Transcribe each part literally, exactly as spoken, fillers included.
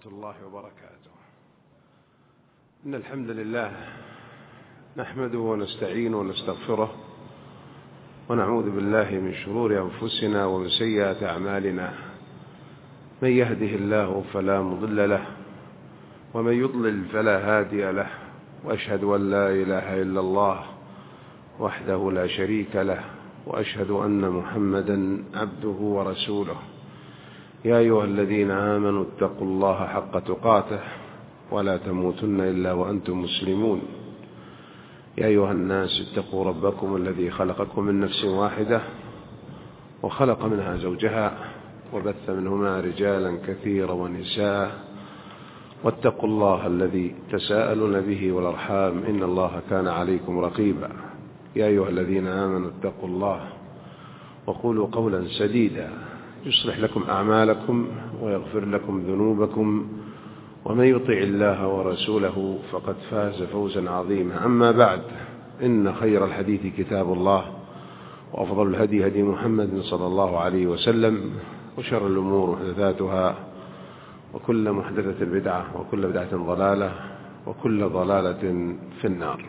الله وبركاته. إن الحمد لله نحمده ونستعينه ونستغفره ونعوذ بالله من شرور أنفسنا ومن سيئات أعمالنا. من يهده الله فلا مضل له ومن يضلل فلا هادي له، وأشهد أن لا إله إلا الله وحده لا شريك له، وأشهد أن محمدا عبده ورسوله. يا أيها الذين آمنوا اتقوا الله حق تقاته ولا تموتن إلا وأنتم مسلمون. يا أيها الناس اتقوا ربكم الذي خلقكم من نفس واحدة وخلق منها زوجها وبث منهما رجالا كثيرا ونساء، واتقوا الله الذي تساءلون به والأرحام إن الله كان عليكم رقيبا. يا أيها الذين آمنوا اتقوا الله وقولوا قولا سديدا يصلح لكم أعمالكم ويغفر لكم ذنوبكم، ومن يطع الله ورسوله فقد فاز فوزا عظيما. أما بعد، إن خير الحديث كتاب الله، وأفضل الهدي هدي محمد صلى الله عليه وسلم، وشر الأمور محدثاتها، وكل محدثة بدعة، وكل بدعة ضلالة، وكل ضلالة في النار.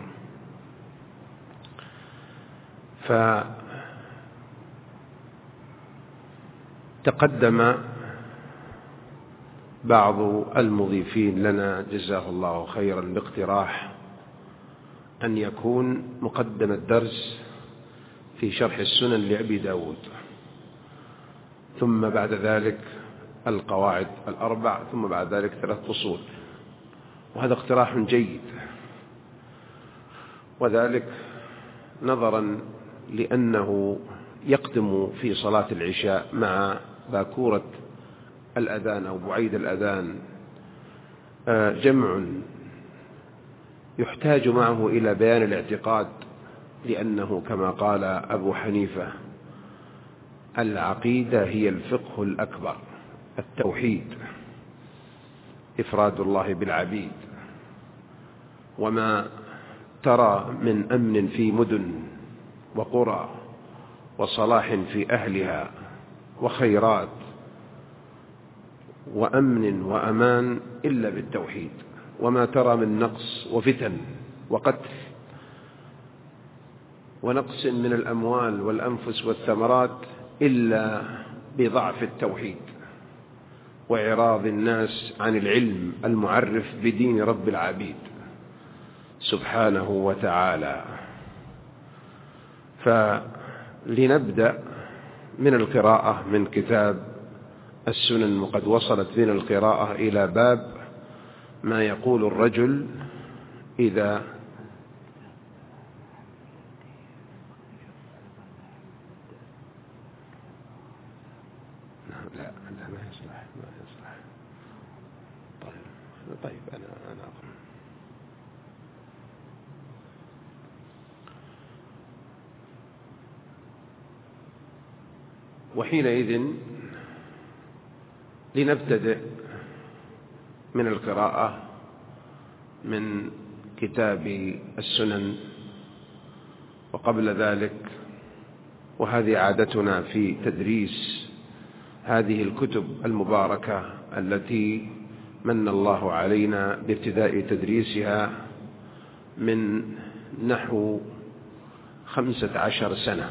فتقدم بعض المضيفين لنا جزاه الله خيرا باقتراح أن يكون مقدم الدرس في شرح السنن لأبي داود، ثم بعد ذلك القواعد الأربع، ثم بعد ذلك ثلاث فصول. وهذا اقتراح جيد، وذلك نظرا لأنه يقدم في صلاة العشاء مع باكورة الأذان أو بعيد الأذان جمع يحتاج معه إلى بيان الاعتقاد، لأنه كما قال أبو حنيفة: العقيدة هي الفقه الأكبر، التوحيد، إفراد الله بالعبيد. وما ترى من أمن في مدن وقرى وصلاح في أهلها وخيرات وأمن وأمان إلا بالتوحيد، وما ترى من نقص وفتن وقتل ونقص من الأموال والأنفس والثمرات إلا بضعف التوحيد وإعراض الناس عن العلم المعرف بدين رب العبيد سبحانه وتعالى. فلنبدأ من القراءة من كتاب السنن، وقد وصلت بنا القراءة إلى باب ما يقول الرجل إذا لا لا ما يصلح ما يصلح طيب طيب أنا أنا أقول. وحينئذ لنبتدئ من القراءة من كتاب السنن. وقبل ذلك، وهذه عادتنا في تدريس هذه الكتب المباركة التي من الله علينا بابتداء تدريسها من نحو خمسة عشر سنة،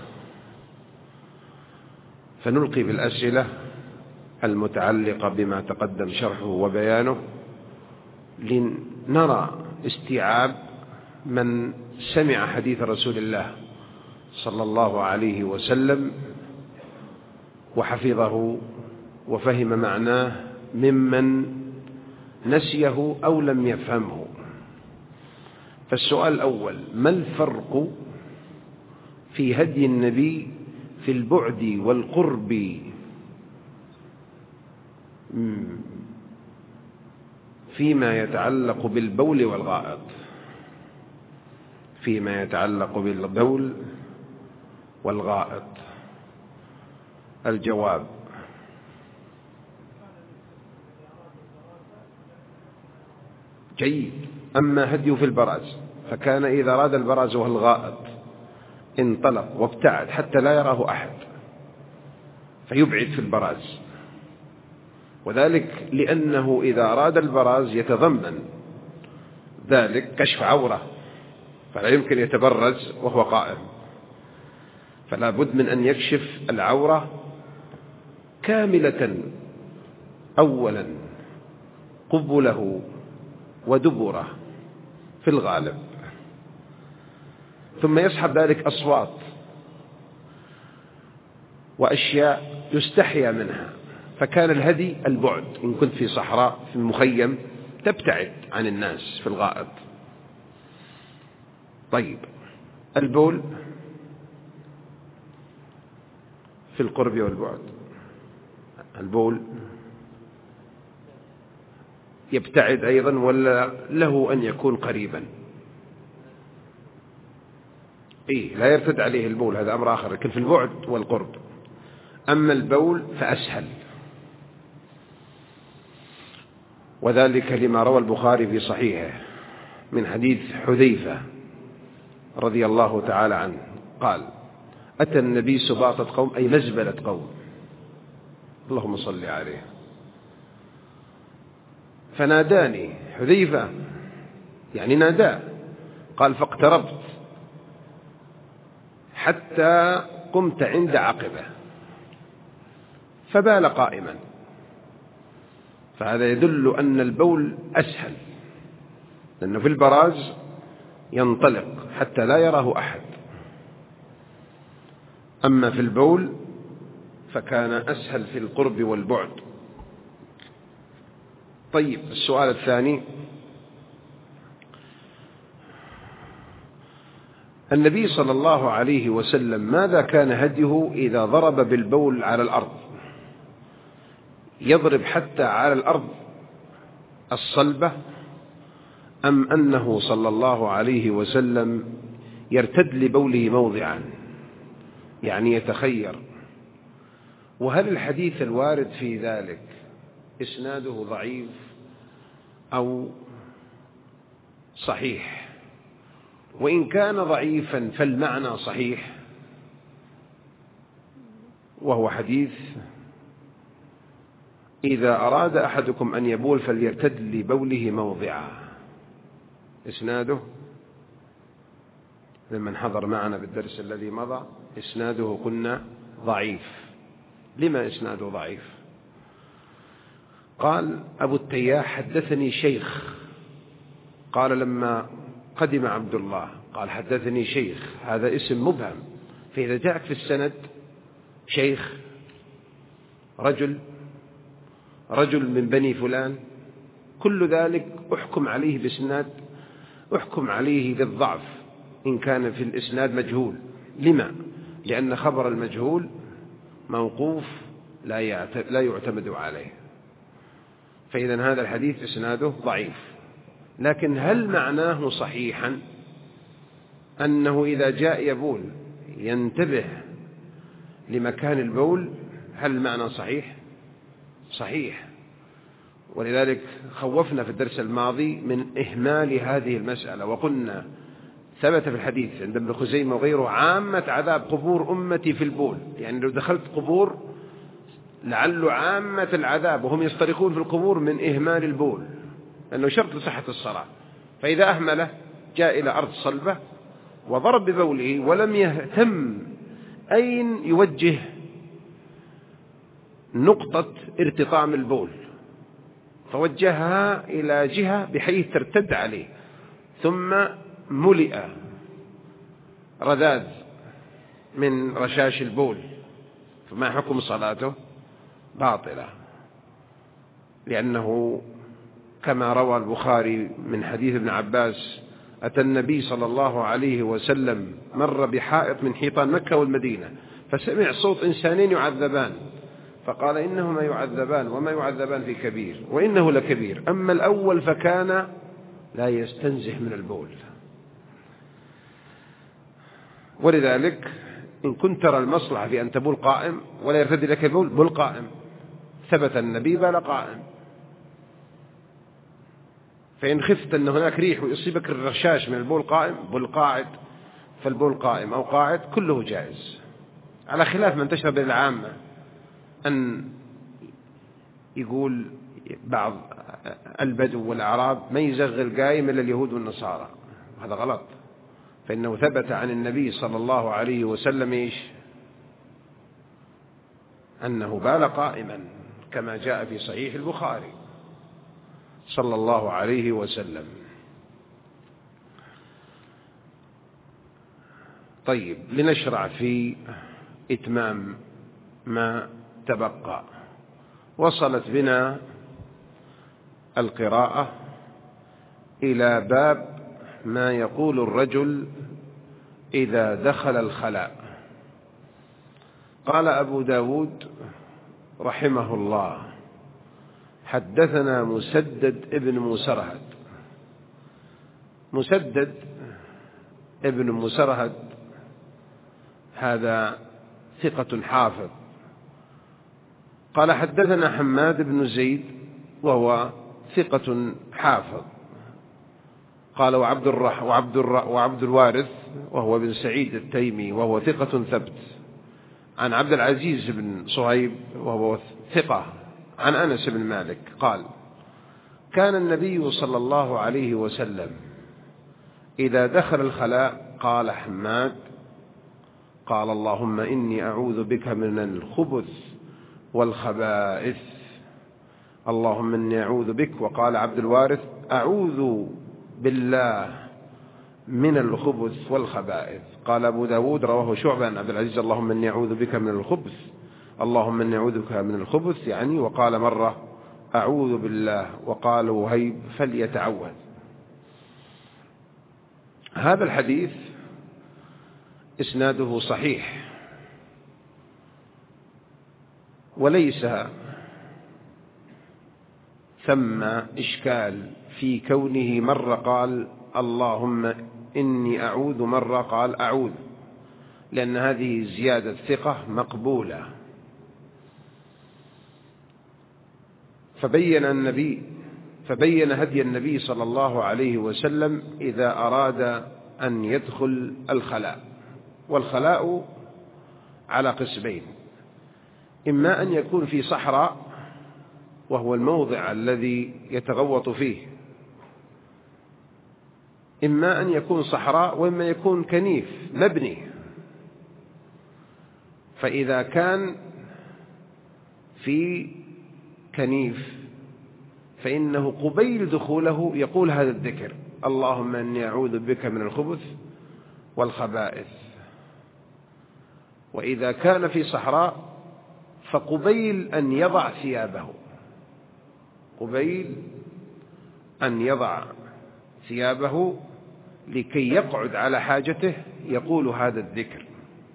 فنلقي بالأسئلة المتعلقة بما تقدم شرحه وبيانه، لنرى استيعاب من سمع حديث رسول الله صلى الله عليه وسلم وحفظه وفهم معناه ممن نسيه أو لم يفهمه. فالسؤال الأول: ما الفرق في هدي النبي في البعد والقرب فيما يتعلق بالبول والغائط؟ فيما يتعلق بالبول والغائط. الجواب: جيد. أما هديه في البراز فكان إذا أراد البراز والغائط انطلق وابتعد حتى لا يراه أحد، فيبعد في البراز. وذلك لأنه إذا أراد البراز يتضمن ذلك كشف عورة، فلا يمكن يتبرز وهو قائم، فلا بد من أن يكشف العورة كاملة أولا قبله ودبره في الغالب، ثم يسحب ذلك أصوات وأشياء يستحيا منها، فكان الهدي البعد. إن كنت في صحراء في مخيم تبتعد عن الناس في الغائط. طيب، البول في القرب والبعد، البول يبتعد أيضا ولا له أن يكون قريبا؟ إيه، لا يرتد عليه البول، هذا أمر آخر، لكن في البعد والقرب. أما البول فأسهل، وذلك لما روى البخاري في صحيحه من حديث حذيفة رضي الله تعالى عنه قال: أتى النبي سباطة قوم، أي مزبلة قوم، اللهم صل عليه، فناداني حذيفة، يعني ناداه، قال: فاقتربت حتى قمت عند عقبه فبال قائما. فهذا يدل أن البول أسهل، لأنه في البراز ينطلق حتى لا يراه أحد، أما في البول فكان أسهل في القرب والبعد. طيب، السؤال الثاني: النبي صلى الله عليه وسلم ماذا كان هديه إذا ضرب بالبول على الأرض؟ يضرب حتى على الأرض الصلبة، أم أنه صلى الله عليه وسلم يرتد لبوله موضعا، يعني يتخير؟ وهل الحديث الوارد في ذلك إسناده ضعيف أو صحيح؟ وإن كان ضعيفا فالمعنى صحيح، وهو حديث: إذا أراد أحدكم أن يبول فليرتد لبوله موضعا. إسناده لمن حضر معنا بالدرس الذي مضى إسناده قلنا ضعيف. لما إسناده ضعيف؟ قال أبو التياح: حدثني شيخ. قال لما قدم عبد الله قال: حدثني شيخ، هذا اسم مبهم، فإذا جاءك في السند شيخ رجل رجل من بني فلان، كل ذلك أحكم عليه بإسناد، أحكم عليه بالضعف إن كان في الإسناد مجهول. لما؟ لأن خبر المجهول موقوف لا يعتمد عليه، فإذا هذا الحديث إسناده ضعيف. لكن هل معناه صحيحا أنه إذا جاء يبول ينتبه لمكان البول؟ هل معنى صحيح؟ صحيح. ولذلك خوفنا في الدرس الماضي من إهمال هذه المسألة، وقلنا ثبت في الحديث عند ابن خزيمة وغيره: عامة عذاب قبور أمتي في البول، يعني لو دخلت قبور لعل عامة العذاب وهم يصطرخون في القبور من إهمال البول، لأنه شرط لصحة الصلاة. فإذا أهمله جاء إلى أرض صلبة وضرب ببوله ولم يهتم أين يوجه نقطة ارتطام البول، فوجهها إلى جهة بحيث ترتد عليه، ثم ملئ رذاذ من رشاش البول، فما حكم صلاته؟ باطلة، لأنه كما روى البخاري من حديث ابن عباس: أتى النبي صلى الله عليه وسلم مر بحائط من حيطان مكة والمدينة فسمع صوت إنسانين يعذبان، فقال: إنهما يعذبان وما يعذبان في كبير وإنه لكبير، أما الأول فكان لا يستنزه من البول. ولذلك إن كنت ترى المصلحة في أن تبول قائم ولا يرتد لك البول، بول قائم، ثبت النبي بال قائم. فإن خفت أن هناك ريح ويصيبك الرشاش من البول قائم، بول قاعد، فالبول قائم أو قاعد كله جائز، على خلاف من تشرب العامة أن يقول بعض البدو والأعراب ما يزغل قايم إلا اليهود والنصارى، هذا غلط، فإنه ثبت عن النبي صلى الله عليه وسلم إيش؟ أنه بال قائما كما جاء في صحيح البخاري صلى الله عليه وسلم. طيب، لنشرع في إتمام ما تبقى. وصلت بنا القراءة إلى باب ما يقول الرجل إذا دخل الخلاء. قال أبو داود رحمه الله: حدثنا مسدد ابن مسرهد. مسدد ابن مسرهد هذا ثقة حافظ. قال حدثنا حماد بن زيد وهو ثقة حافظ. قال وعبد الرح وعبد الر وعبد الوارث وهو بن سعيد التيمي وهو ثقة ثبت، عن عبد العزيز بن صهيب وهو ثقة، عن أنس بن مالك قال: كان النبي صلى الله عليه وسلم إذا دخل الخلاء قال حماد: قال اللهم إني أعوذ بك من الخبث والخبائث، اللهم إني أعوذ بك. وقال عبد الوارث: أعوذ بالله من الخبث والخبائث. قال أبو داود رواه شعبة عن عبد العزيز: اللهم إني أعوذ بك من الخبث، اللهم إني أعوذ بك من الخبث يعني. وقال مرة: أعوذ بالله. وقال وهيب: فليتعوذ. هذا الحديث إسناده صحيح، وليس ثم إشكال في كونه مرة قال اللهم إني أعوذ، مرة قال أعوذ، لأن هذه زيادة ثقة مقبولة. فبين النبي فبين هدي النبي صلى الله عليه وسلم إذا أراد أن يدخل الخلاء. والخلاء على قسمين: إما أن يكون في صحراء وهو الموضع الذي يتغوط فيه، إما أن يكون صحراء وإما يكون كنيف مبني. فإذا كان في كنيف فإنه قبيل دخوله يقول هذا الذكر: اللهم إني أعوذ بك من الخبث والخبائث. وإذا كان في صحراء فقبيل أن يضع ثيابه، قبيل أن يضع ثيابه لكي يقعد على حاجته يقول هذا الذكر.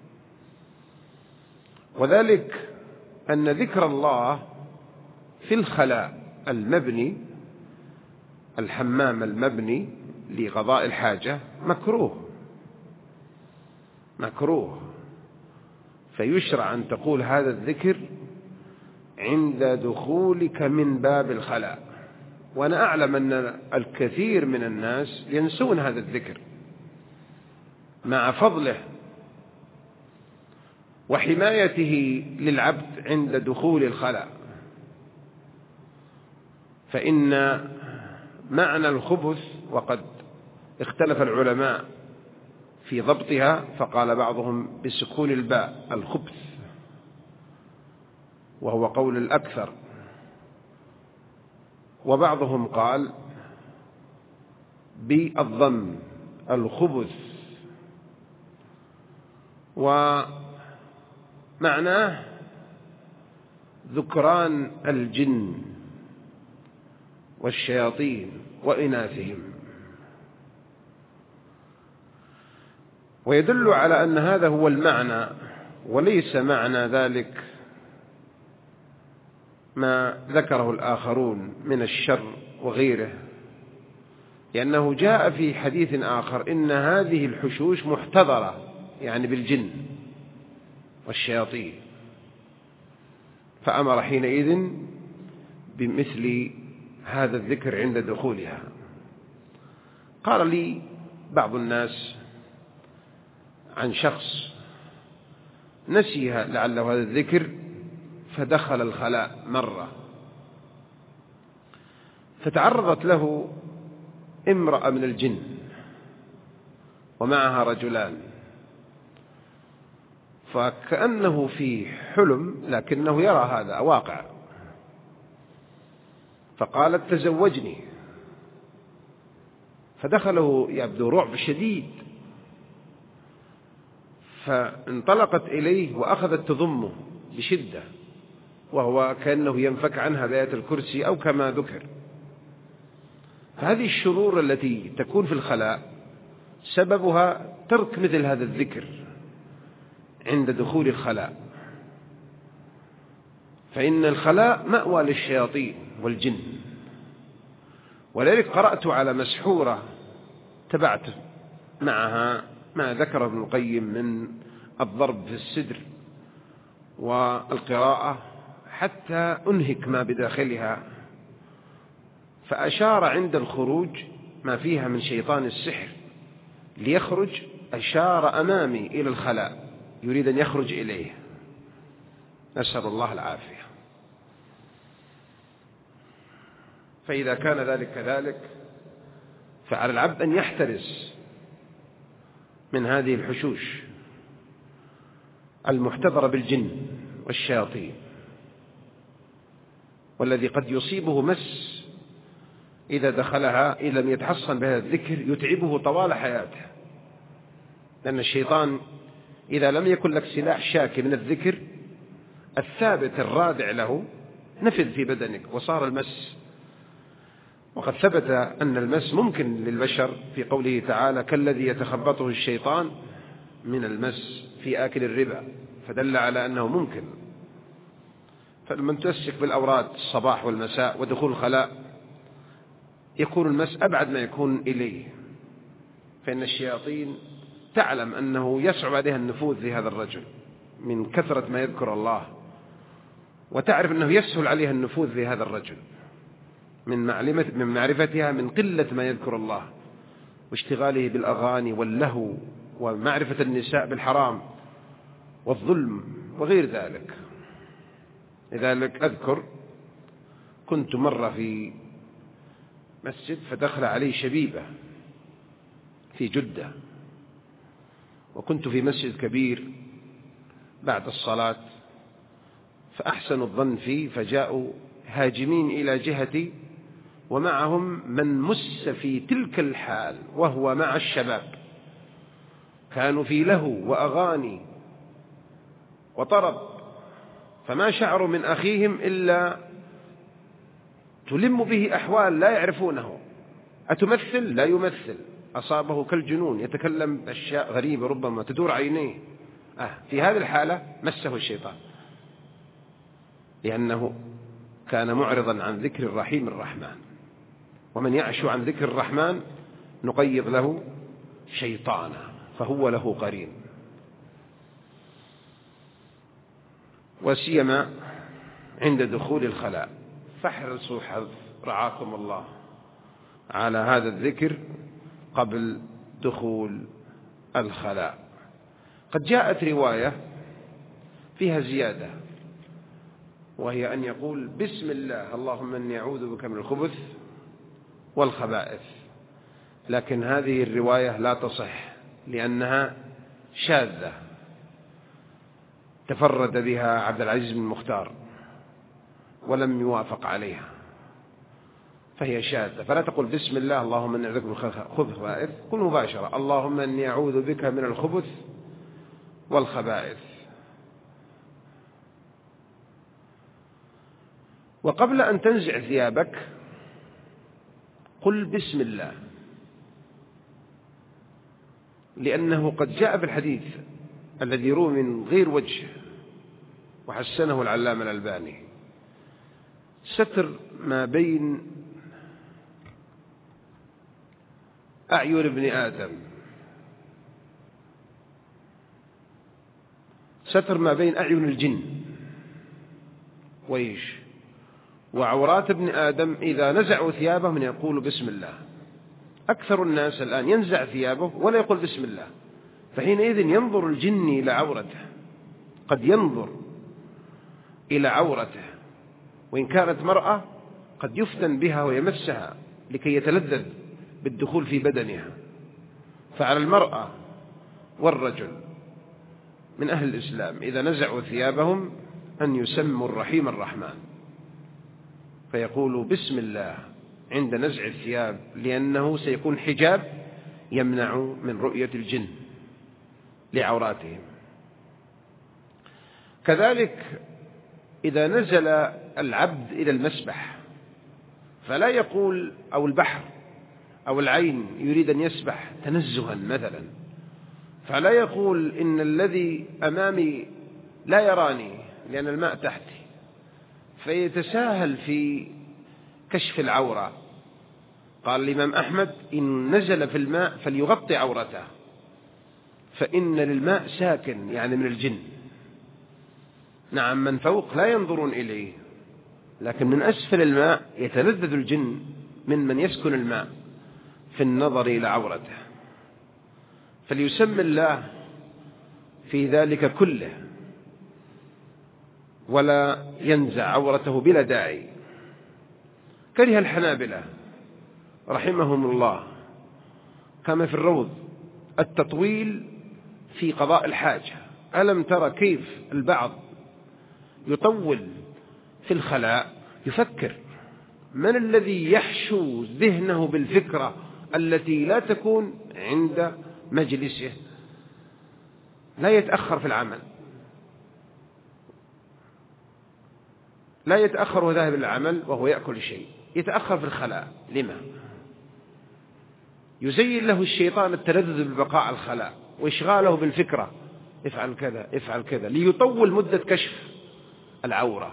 وذلك أن ذكر الله في الخلاء المبني، الحمام المبني لقضاء الحاجة، مكروه مكروه فيشرع أن تقول هذا الذكر عند دخولك من باب الخلاء. وأنا أعلم أن الكثير من الناس ينسون هذا الذكر مع فضله وحمايته للعبد عند دخول الخلاء. فإن معنى الخبث، وقد اختلف العلماء في ضبطها، فقال بعضهم بسكون الباء الخبث وهو قول الأكثر، وبعضهم قال بالضم الخبث. ومعناه ذكران الجن والشياطين وإناثهم. ويدل على أن هذا هو المعنى، وليس معنى ذلك ما ذكره الآخرون من الشر وغيره، لأنه جاء في حديث آخر إن هذه الحشوش محتضرة، يعني بالجن والشياطين، فأمر حينئذ بمثل هذا الذكر عند دخولها. قال لي بعض الناس عن شخص نسيها لعله هذا الذكر فدخل الخلاء مرة فتعرضت له امرأة من الجن ومعها رجلان، فكأنه في حلم لكنه يرى هذا واقع، فقالت تزوجني، فدخله يبدو رعب شديد، فانطلقت إليه وأخذت تضمه بشدة، وهو كأنه ينفك عنها بآية الكرسي أو كما ذكر. فهذه الشرور التي تكون في الخلاء سببها ترك مثل هذا الذكر عند دخول الخلاء، فإن الخلاء مأوى للشياطين والجن. ولذلك قرأت على مسحورة تبعت معها ما ذكر ابن القيم من الضرب في الصدر والقراءة حتى أنهك ما بداخلها، فأشار عند الخروج ما فيها من شيطان السحر ليخرج، أشار أمامي إلى الخلاء يريد أن يخرج إليه، نسأل الله العافية. فإذا كان ذلك كذلك فعلى العبد أن يحترس من هذه الحشوش المحتضرة بالجن والشياطين، والذي قد يصيبه مس إذا دخلها إذا لم يتحصن بهذا الذكر يتعبه طوال حياته، لأن الشيطان إذا لم يكن لك سلاح شاكي من الذكر الثابت الرادع له نفذ في بدنك وصار المس. وقد ثبت أن المس ممكن للبشر في قوله تعالى كالذي يتخبطه الشيطان من المس في آكل الربا، فدل على أنه ممكن. فمن تمسك بالأوراد الصباح والمساء ودخول الخلاء يكون المس أبعد ما يكون إليه، فإن الشياطين تعلم أنه يصعب عليها النفوذ في هذا الرجل من كثرة ما يذكر الله، وتعرف أنه يسهل عليها النفوذ في هذا الرجل من معلمة من معرفتها من قلة ما يذكر الله واشتغاله بالأغاني واللهو ومعرفة النساء بالحرام والظلم وغير ذلك. لذلك أذكر كنت مرة في مسجد فدخل علي شبيبة في جدة، وكنت في مسجد كبير بعد الصلاة، فأحسنوا الظن فيه فجاءوا هاجمين إلى جهتي ومعهم من مس في تلك الحال وهو مع الشباب، كانوا في لهو وأغاني وطرب، فما شعروا من أخيهم إلا تلم به أحوال لا يعرفونه، أتمثل؟ لا يمثل، أصابه كالجنون، يتكلم أشياء غريبة ربما تدور عينيه. آه في هذه الحالة مسه الشيطان، لأنه كان معرضا عن ذكر الرحيم الرحمن، ومن يعشو عن ذكر الرحمن نقيض له شيطانا فهو له قرين. وسيما عند دخول الخلاء، فاحرصوا حظ رعاكم الله على هذا الذكر قبل دخول الخلاء. قد جاءت رواية فيها زيادة، وهي أن يقول بسم الله اللهم إني أعوذ بك من الخبث والخبائث، لكن هذه الرواية لا تصح لأنها شاذة تفرد بها عبد العزيز بن المختار ولم يوافق عليها، فهي شاذة. فلا تقول بسم الله اللهم إني أعوذ بك من الخبث والخبائث، قل مباشرة اللهم إني أعوذ بك من الخبث والخبائث. وقبل أن تنزع ثيابك قل بسم الله، لأنه قد جاء في الحديث الذي يروى من غير وجه وحسنه العلامة الألباني ستر ما بين أعين ابن آدم، ستر ما بين أعين الجن وإيش وعورات ابن آدم إذا نزعوا ثيابهم يقول بسم الله. أكثر الناس الآن ينزع ثيابه ولا يقول بسم الله، فحينئذ ينظر الجن إلى عورته، قد ينظر إلى عورته وإن كانت مرأة قد يفتن بها ويمسها لكي يتلذذ بالدخول في بدنها. فعلى المرأة والرجل من أهل الإسلام إذا نزعوا ثيابهم أن يسموا الرحيم الرحمن، فيقولوا بسم الله عند نزع الثياب، لأنه سيكون حجاب يمنع من رؤية الجن لعوراتهم. كذلك إذا نزل العبد إلى المسبح فلا يقول أو البحر أو العين يريد أن يسبح تنزها مثلا، فلا يقول إن الذي أمامي لا يراني لأن الماء تحتي، فيتساهل في كشف العورة. قال الإمام أحمد إن نزل في الماء فليغطي عورته، فإن للماء ساكن يعني من الجن. نعم من فوق لا ينظرون إليه، لكن من أسفل الماء يتلذذ الجن من من يسكن الماء في النظر إلى عورته، فليسمي الله في ذلك كله ولا ينزع عورته بلا داعي. كره الحنابلة رحمهم الله كما في الروض التطويل في قضاء الحاجة. ألم ترى كيف البعض يطول في الخلاء؟ يفكر من الذي يحشو ذهنه بالفكرة التي لا تكون عند مجلسه. لا يتأخر في العمل، لا يتأخر وذاهب العمل وهو يأكل شيء، يتأخر في الخلاء. لما؟ يزين له الشيطان التلذذ ببقاء على الخلاء وإشغاله بالفكرة افعل كذا افعل كذا ليطول مدة كشف العورة،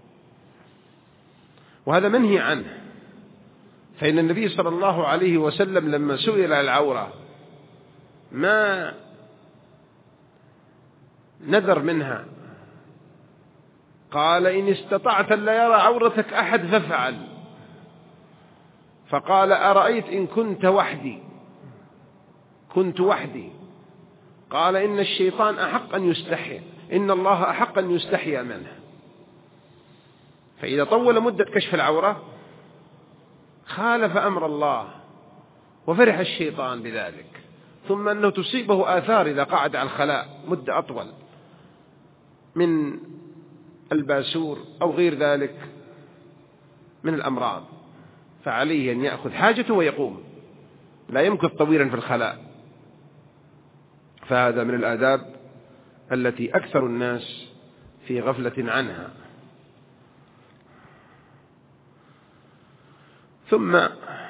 وهذا منهي عنه. فإن النبي صلى الله عليه وسلم لما سئل عن العورة ما نذر منها قال إن استطعت أن لا يرى عورتك أحد فافعل. فقال أرأيت إن كنت وحدي كنت وحدي قال إن الشيطان أحق أن يستحي، إن الله أحق أن يستحي منه. فإذا طول مدة كشف العورة خالف أمر الله وفرح الشيطان بذلك، ثم أنه تصيبه آثار إذا قعد على الخلاء مدة أطول من الباسور أو غير ذلك من الأمراض، فعليه أن يأخذ حاجته ويقوم، لا يمكث طويلا في الخلاء. فهذا من الآداب التي أكثر الناس في غفلة عنها. ثم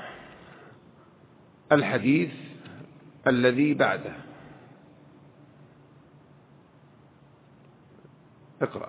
الحديث الذي بعده، اقرأ.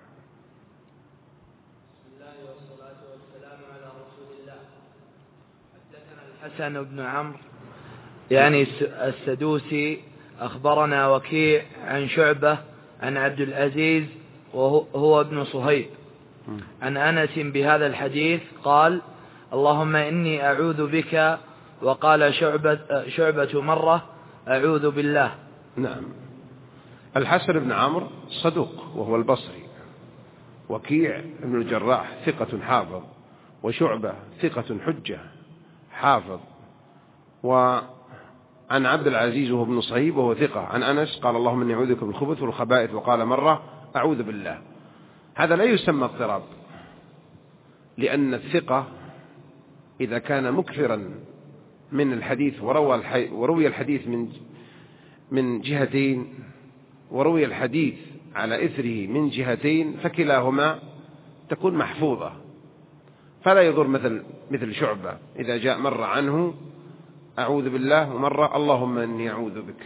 بسم الله والصلاة والسلام على رسول الله. حدثنا الحسن بن عمرو يعني السدوسي أخبرنا وكيع عن شعبة عن عبد العزيز وهو ابن صهيب عن أنس بهذا الحديث قال اللهم إني أعوذ بك، وقال شعبة, شعبة مرة أعوذ بالله. نعم. الحسن بن عمرو صدوق وهو البصري، وكيع بن الجراح ثقة حافظ، وشعبة ثقة حجة حافظ، وعن عبد العزيز وهو ابن صهيب وهو ثقة عن أنس قال اللهم إني أعوذ بك من الخبث والخبائث، وقال مرة أعوذ بالله. هذا لا يسمى اضطراب، لأن الثقة إذا كان مكثرا من الحديث وروى, الحي وروي الحديث من من جهتين وروي الحديث على إثره من جهتين فكلاهما تكون محفوظة، فلا يضر مثل مثل شعبة إذا جاء مرة عنه أعوذ بالله ومرة اللهم إني أعوذ بك،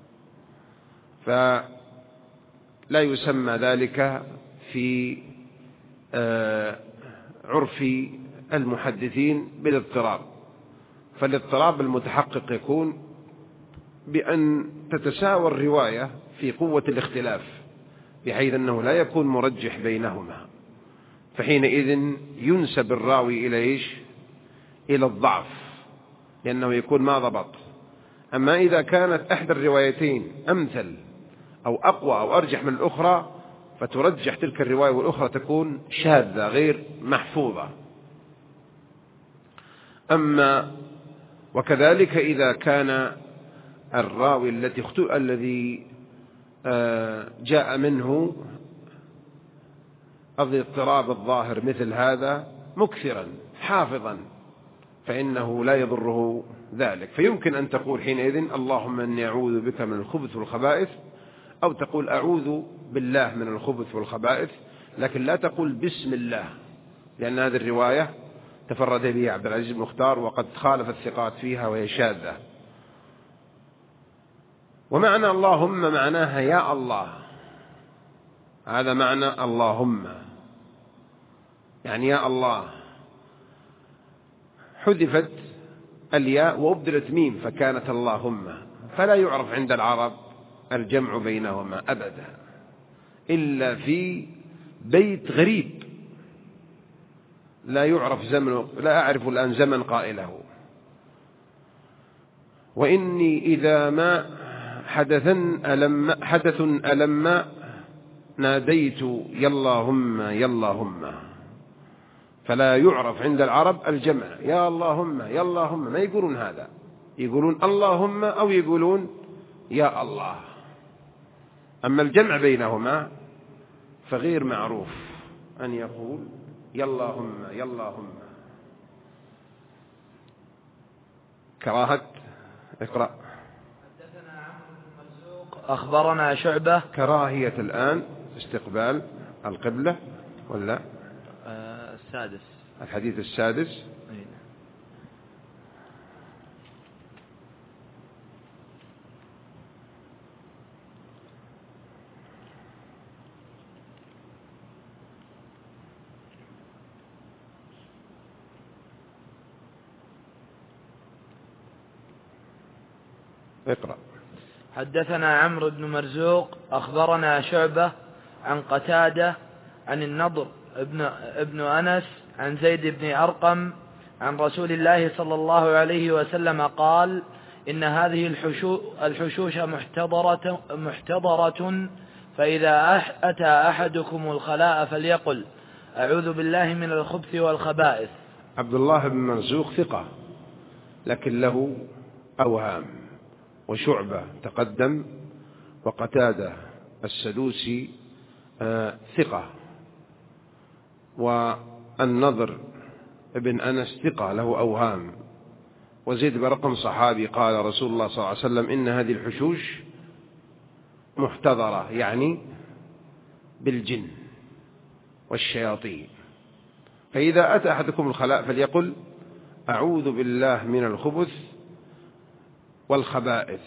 فلا يسمى ذلك في عرف المحدثين بالاضطراب. فالاضطراب المتحقق يكون بأن تتساوى الرواية في قوة الاختلاف بحيث أنه لا يكون مرجح بينهما، فحينئذ ينسب الراوي إلى إيش؟ إلى الضعف، لأنه يكون ما ضبط. أما إذا كانت إحدى الروايتين أمثل أو أقوى أو أرجح من الأخرى فترجح تلك الرواية والأخرى تكون شاذة غير محفوظة. أما وكذلك إذا كان الراوي الذي الذي جاء منه الاضطراب الظاهر مثل هذا مكثرا حافظا فإنه لا يضره ذلك، فيمكن أن تقول حينئذ اللهم إني أعوذ بك من الخبث والخبائث، أو تقول أعوذ بالله من الخبث والخبائث، لكن لا تقول بسم الله، لأن هذه الرواية تفرد به عبد العزيز بن مختار وقد خالف الثقات فيها وهي شاذة. ومعنى اللهم معناها يا الله، هذا معنى اللهم، يعني يا الله. حذفت الياء وأبدلت ميم فكانت اللهم، فلا يعرف عند العرب الجمع بينهما أبدا إلا في بيت غريب لا يعرف زمن، لا أعرف الآن زمن قائله. وإني إذا ما حدثا ألم حدث ألم ناديت ياللهم ياللهم، فلا يعرف عند العرب الجمع يا اللهم يا اللهم، ما يقولون هذا، يقولون اللهم أو يقولون يا الله. أما الجمع بينهما فغير معروف أن يقول يا اللهم يا اللهم. كراهة اقرأ. حدثنا عمرو بن مرزوق أخبرنا شعبة. كراهية الآن استقبال القبلة ولا آه السادس، الحديث السادس. اقرأ. حدثنا عمرو بن مرزوق أخبرنا شعبة عن قتادة عن النضر ابن, ابن أنس عن زيد بن أرقم عن رسول الله صلى الله عليه وسلم قال إن هذه الحشوش محتضرة, محتضرة فإذا أتى أحدكم الخلاء فليقل أعوذ بالله من الخبث والخبائث. عبد الله بن مرزوق ثقة لكن له أوهام، وشعبة تقدم، وقتادة السدوسي آه ثقة، والنضر ابن أنس ثقة له أوهام، وزيد برقم صحابي قال رسول الله صلى الله عليه وسلم إن هذه الحشوش محتضرة، يعني بالجن والشياطين، فإذا أتى أحدكم الخلاء فليقل أعوذ بالله من الخبث والخبائث.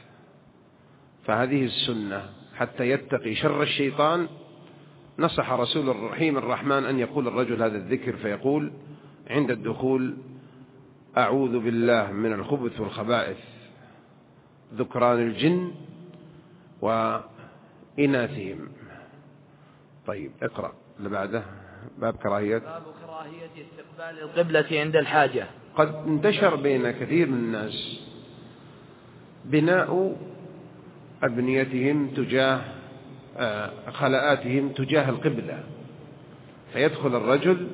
فهذه السنة حتى يتقي شر الشيطان. نصح رسول الرحيم الرحمن أن يقول الرجل هذا الذكر، فيقول عند الدخول أعوذ بالله من الخبث والخبائث، ذكران الجن وإناثهم. طيب اقرأ اللي بعده. باب كراهية باب كراهية استقبال القبلة عند الحاجة. قد انتشر بين كثير من الناس بناء أبنيتهم تجاه خلاءاتهم تجاه القبلة، فيدخل الرجل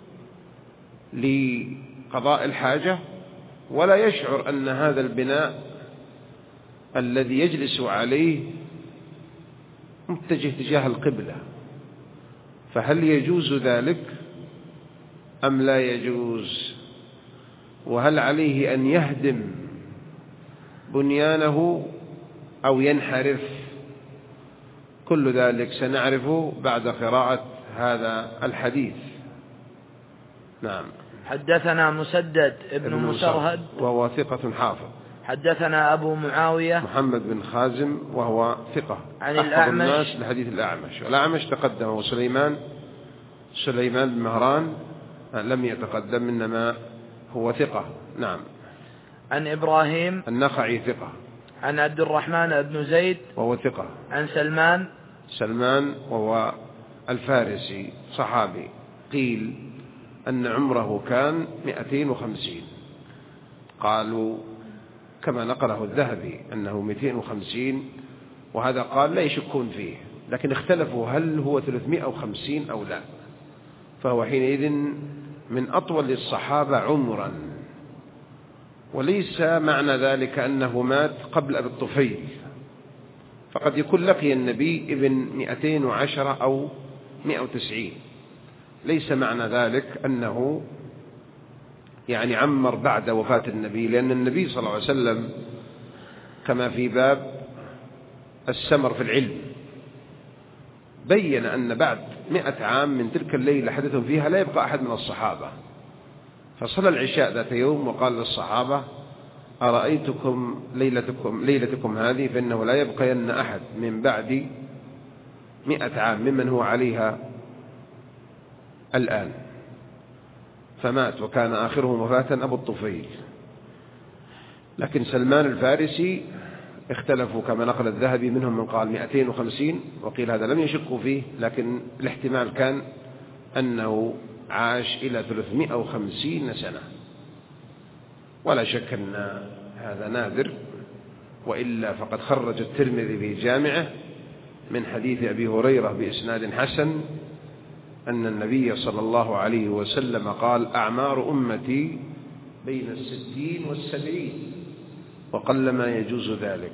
لقضاء الحاجة ولا يشعر أن هذا البناء الذي يجلس عليه متجه تجاه القبلة، فهل يجوز ذلك أم لا يجوز؟ وهل عليه أن يهدم بنيانه أو ينحرف؟ كل ذلك سنعرفه بعد قراءة هذا الحديث. نعم. حدثنا مسدد ابن مسرهد وهو ثقة حافظ. حدثنا أبو معاوية محمد بن خازم وهو ثقة عن أحفظ الناس الأعمش لحديث الأعمش. الأعمش تقدم، وسليمان سليمان بن مهران لم يتقدم، إنما هو ثقة. نعم. عن إبراهيم النخعي ثقة. عن عبد الرحمن بن زيد وهو ثقة. عن سلمان سلمان وهو الفارسي صحابي، قيل أن عمره كان مئتين وخمسين، قالوا كما نقله الذهبي أنه مئتين وخمسين، وهذا قال لا يشكون فيه، لكن اختلفوا هل هو ثلاثمائة وخمسين أو لا، فهو حينئذ من أطول الصحابة عمرا وليس معنى ذلك أنه مات قبل أبي الطفيل، فقد يكون لقي النبي ابن مئتين وعشرة أو مئة وتسعين، ليس معنى ذلك أنه يعني عمر بعد وفاة النبي، لأن النبي صلى الله عليه وسلم كما في باب السمر في العلم بين أن بعد مئة عام من تلك الليلة حدث فيها لا يبقى أحد من الصحابة، فصلى العشاء ذات يوم وقال للصحابة: أرأيتكم ليلتكم, ليلتكم هذه فإنه لا يبقين أحد من بعد مئة عام ممن هو عليها الآن، فمات وكان آخرهم وفاة أبو الطفيل. لكن سلمان الفارسي اختلفوا كما نقل الذهبي، منهم من قال مئتين وخمسين وقيل هذا لم يشكوا فيه، لكن الاحتمال كان أنه عاش إلى ثلاثمائة وخمسين سنة، ولا شك أن هذا نادر، وإلا فقد خرج الترمذي في جامعه من حديث أبي هريرة بإسناد حسن أن النبي صلى الله عليه وسلم قال: أعمار أمتي بين الستين والسبعين وقلما يجوز ذلك.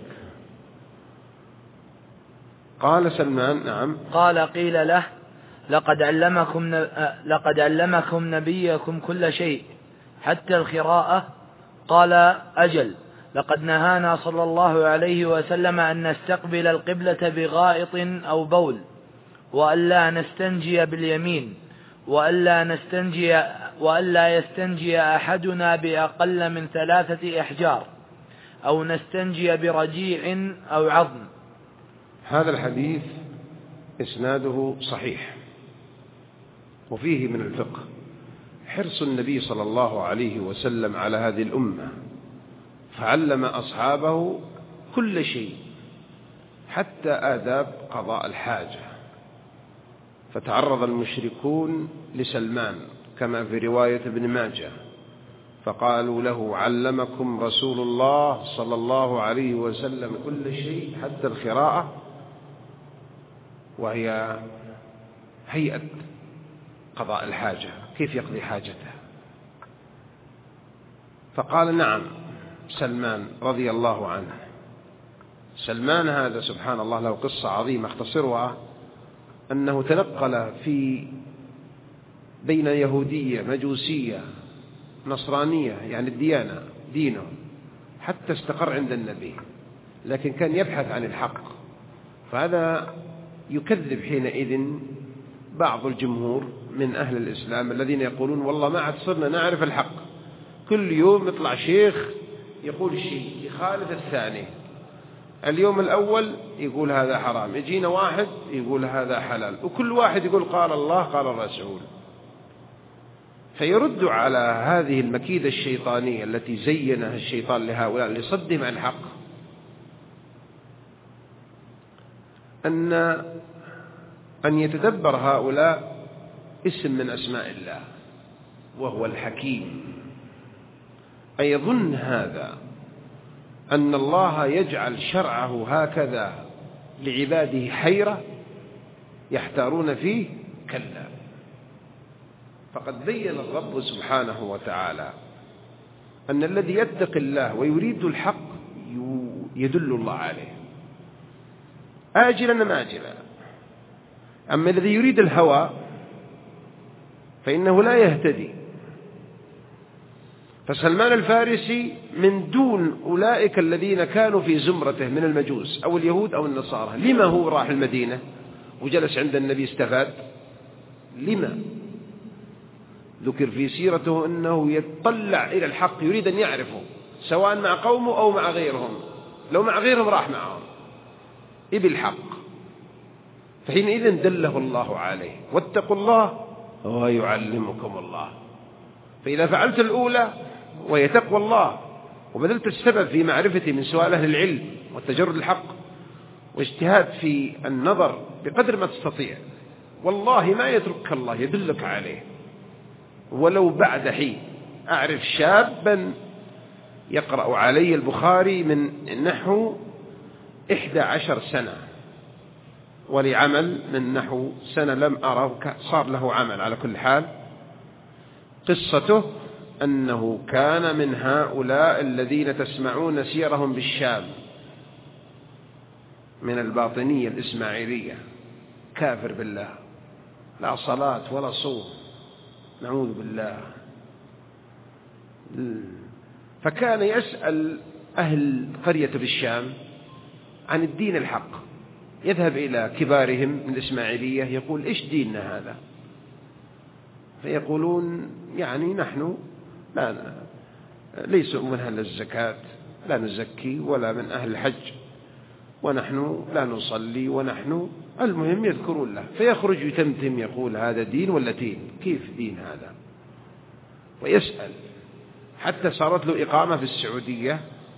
قال سلمان: نعم. قال: قيل له: لقد علمكم لقد علمكم نبيكم كل شيء حتى القراءة. قال: أجل، لقد نهانا صلى الله عليه وسلم أن نستقبل القبلة بغائط أو بول، وألا نستنجي باليمين، وألا نستنجي وألا يستنجي أحدنا بأقل من ثلاثة أحجار، أو نستنجي برجيع أو عظم. هذا الحديث إسناده صحيح، وفيه من الفقه حرص النبي صلى الله عليه وسلم على هذه الأمة، فعلم أصحابه كل شيء حتى آداب قضاء الحاجة. فتعرض المشركون لسلمان كما في رواية ابن ماجه، فقالوا له: علمكم رسول الله صلى الله عليه وسلم كل شيء حتى القراءة، وهي هيئة قضاء الحاجة، كيف يقضي حاجته. فقال: نعم. سلمان رضي الله عنه، سلمان هذا سبحان الله له قصة عظيمة اختصرها، أنه تنقل في بين يهودية مجوسية نصرانية، يعني الديانة دينه، حتى استقر عند النبي، لكن كان يبحث عن الحق. فهذا يكذب حينئذ بعض الجمهور من أهل الإسلام الذين يقولون: والله ما عاد صرنا نعرف الحق، كل يوم يطلع شيخ يقول شيء يخالف الثاني، اليوم الأول يقول هذا حرام، يجينا واحد يقول هذا حلال، وكل واحد يقول قال الله قال الرسول. فيرد على هذه المكيدة الشيطانية التي زينها الشيطان لهؤلاء لصدهم عن الحق أن أن يتدبر هؤلاء اسم من أسماء الله وهو الحكيم، أن يظن هذا أن الله يجعل شرعه هكذا لعباده حيرة يحتارون فيه، كلا، فقد بين الرب سبحانه وتعالى أن الذي يتقي الله ويريد الحق يدل الله عليه آجلا أم آجلا، أما الذي يريد الهوى فإنه لا يهتدي. فسلمان الفارسي من دون أولئك الذين كانوا في زمرته من المجوس أو اليهود أو النصارى. لما هو راح المدينة وجلس عند النبي استفاد؟ لما؟ ذكر في سيرته أنه يتطلع إلى الحق، يريد أن يعرفه سواء مع قومه أو مع غيرهم، لو مع غيرهم راح معهم إبي الحق، فحينئذ دله الله عليه: واتقوا الله ويعلمكم الله. فإذا فعلت الأولى وهي تقوى الله وبذلت السبب في معرفته من سؤال أهل العلم والتجرد الحق واجتهاد في النظر بقدر ما تستطيع، والله ما يتركك الله، يدلك عليه ولو بعد حين. أعرف شابا يقرأ علي البخاري من نحو إحدى عشر سنة، ولعمل من نحو سنة لم أره، صار له عمل على كل حال. قصته أنه كان من هؤلاء الذين تسمعون سيرهم بالشام من الباطنية الإسماعيلية، كافر بالله، لا صلاة ولا صوم، نعوذ بالله. فكان يسأل أهل قرية بالشام عن الدين الحق، يذهب إلى كبارهم من الإسماعيلية يقول: إيش ديننا هذا؟ فيقولون: يعني نحن لا ليس من أهل الزكاة، لا نزكي، ولا من أهل الحج، ونحن لا نصلي، ونحن المهم يذكرون له. فيخرج يتمتم يقول: هذا دين ولا دين؟ كيف دين هذا؟ ويسأل، حتى صارت له إقامة في السعودية،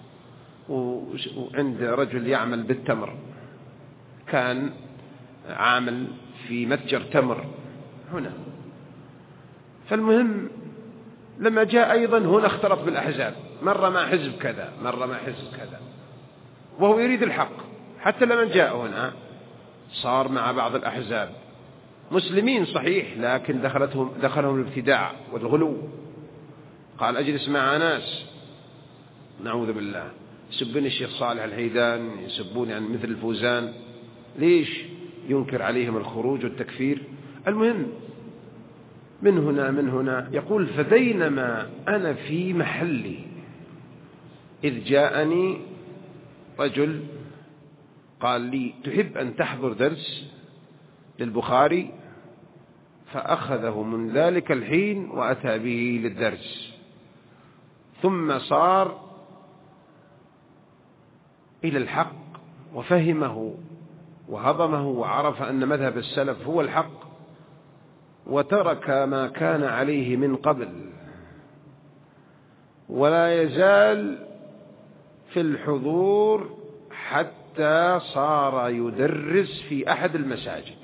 وعند رجل يعمل بالتمر، كان عامل في متجر تمر هنا. فالمهم لما جاء أيضا هنا اختلط بالأحزاب، مرة مع حزب كذا، مرة مع حزب كذا، وهو يريد الحق. حتى لما جاء هنا صار مع بعض الأحزاب، مسلمين صحيح، لكن دخلتهم دخلهم الابتداع والغلو. قال: أجلس مع ناس، نعوذ بالله، يسبون الشيخ صالح الهيدان، يسبون يعني مثل الفوزان، ليش؟ ينكر عليهم الخروج والتكفير. المهم من هنا من هنا يقول: فبينما أنا في محلي إذ جاءني رجل قال لي: تحب أن تحضر درس للبخاري؟ فأخذه من ذلك الحين وأتى به للدرس، ثم صار إلى الحق وفهمه وهضمه وعرف أن مذهب السلف هو الحق، وترك ما كان عليه من قبل، ولا يزال في الحضور حتى صار يدرس في أحد المساجد.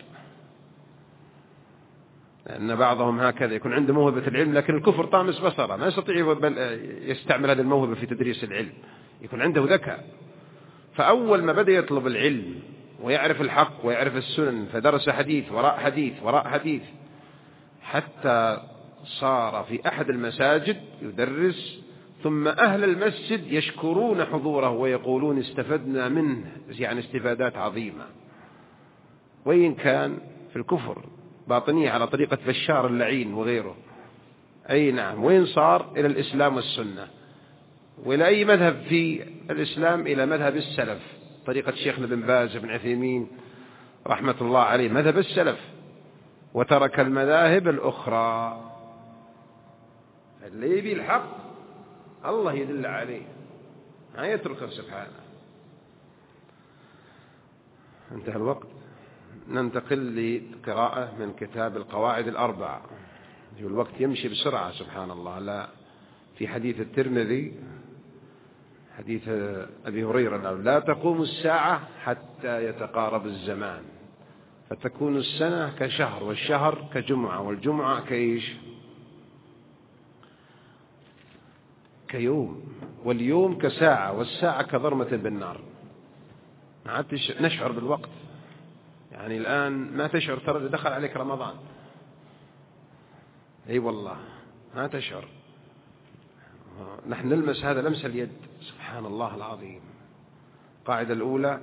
لأن بعضهم هكذا يكون عنده موهبة العلم، لكن الكفر طامس بصره، ما يستطيع يستعمل هذه الموهبة في تدريس العلم، يكون عنده ذكاء. فأول ما بدأ يطلب العلم ويعرف الحق ويعرف السنن، فدرس حديث وراء حديث وراء حديث، حتى صار في أحد المساجد يدرس، ثم أهل المسجد يشكرون حضوره ويقولون: استفدنا منه يعني استفادات عظيمة. وإن كان في الكفر باطنية على طريقة بشار اللعين وغيره، أي نعم، وين صار إلى الإسلام والسنة، وإلى أي مذهب في الإسلام؟ إلى مذهب السلف، طريقة شيخنا بن باز بن عثيمين رحمة الله عليه، مذهب السلف، وترك المذاهب الأخرى. اللي يبي الحق الله يدل عليه، ما يتركه سبحانه. انتهى الوقت، ننتقل لقراءة من كتاب القواعد الأربع. الوقت يمشي بسرعة سبحان الله. لا، في حديث الترمذي، حديث أبي هريرة: لا تقوم الساعة حتى يتقارب الزمان، فتكون السنة كشهر، والشهر كجمعة، والجمعة كإيش؟ كيوم، واليوم كساعة، والساعة كضرمة بالنار. ما عاد نشعر بالوقت، يعني الآن ما تشعر، ترى دخل عليك رمضان، أي والله ما تشعر. نحن نلمس هذا لمس اليد، سبحان الله العظيم. القاعدة الأولى،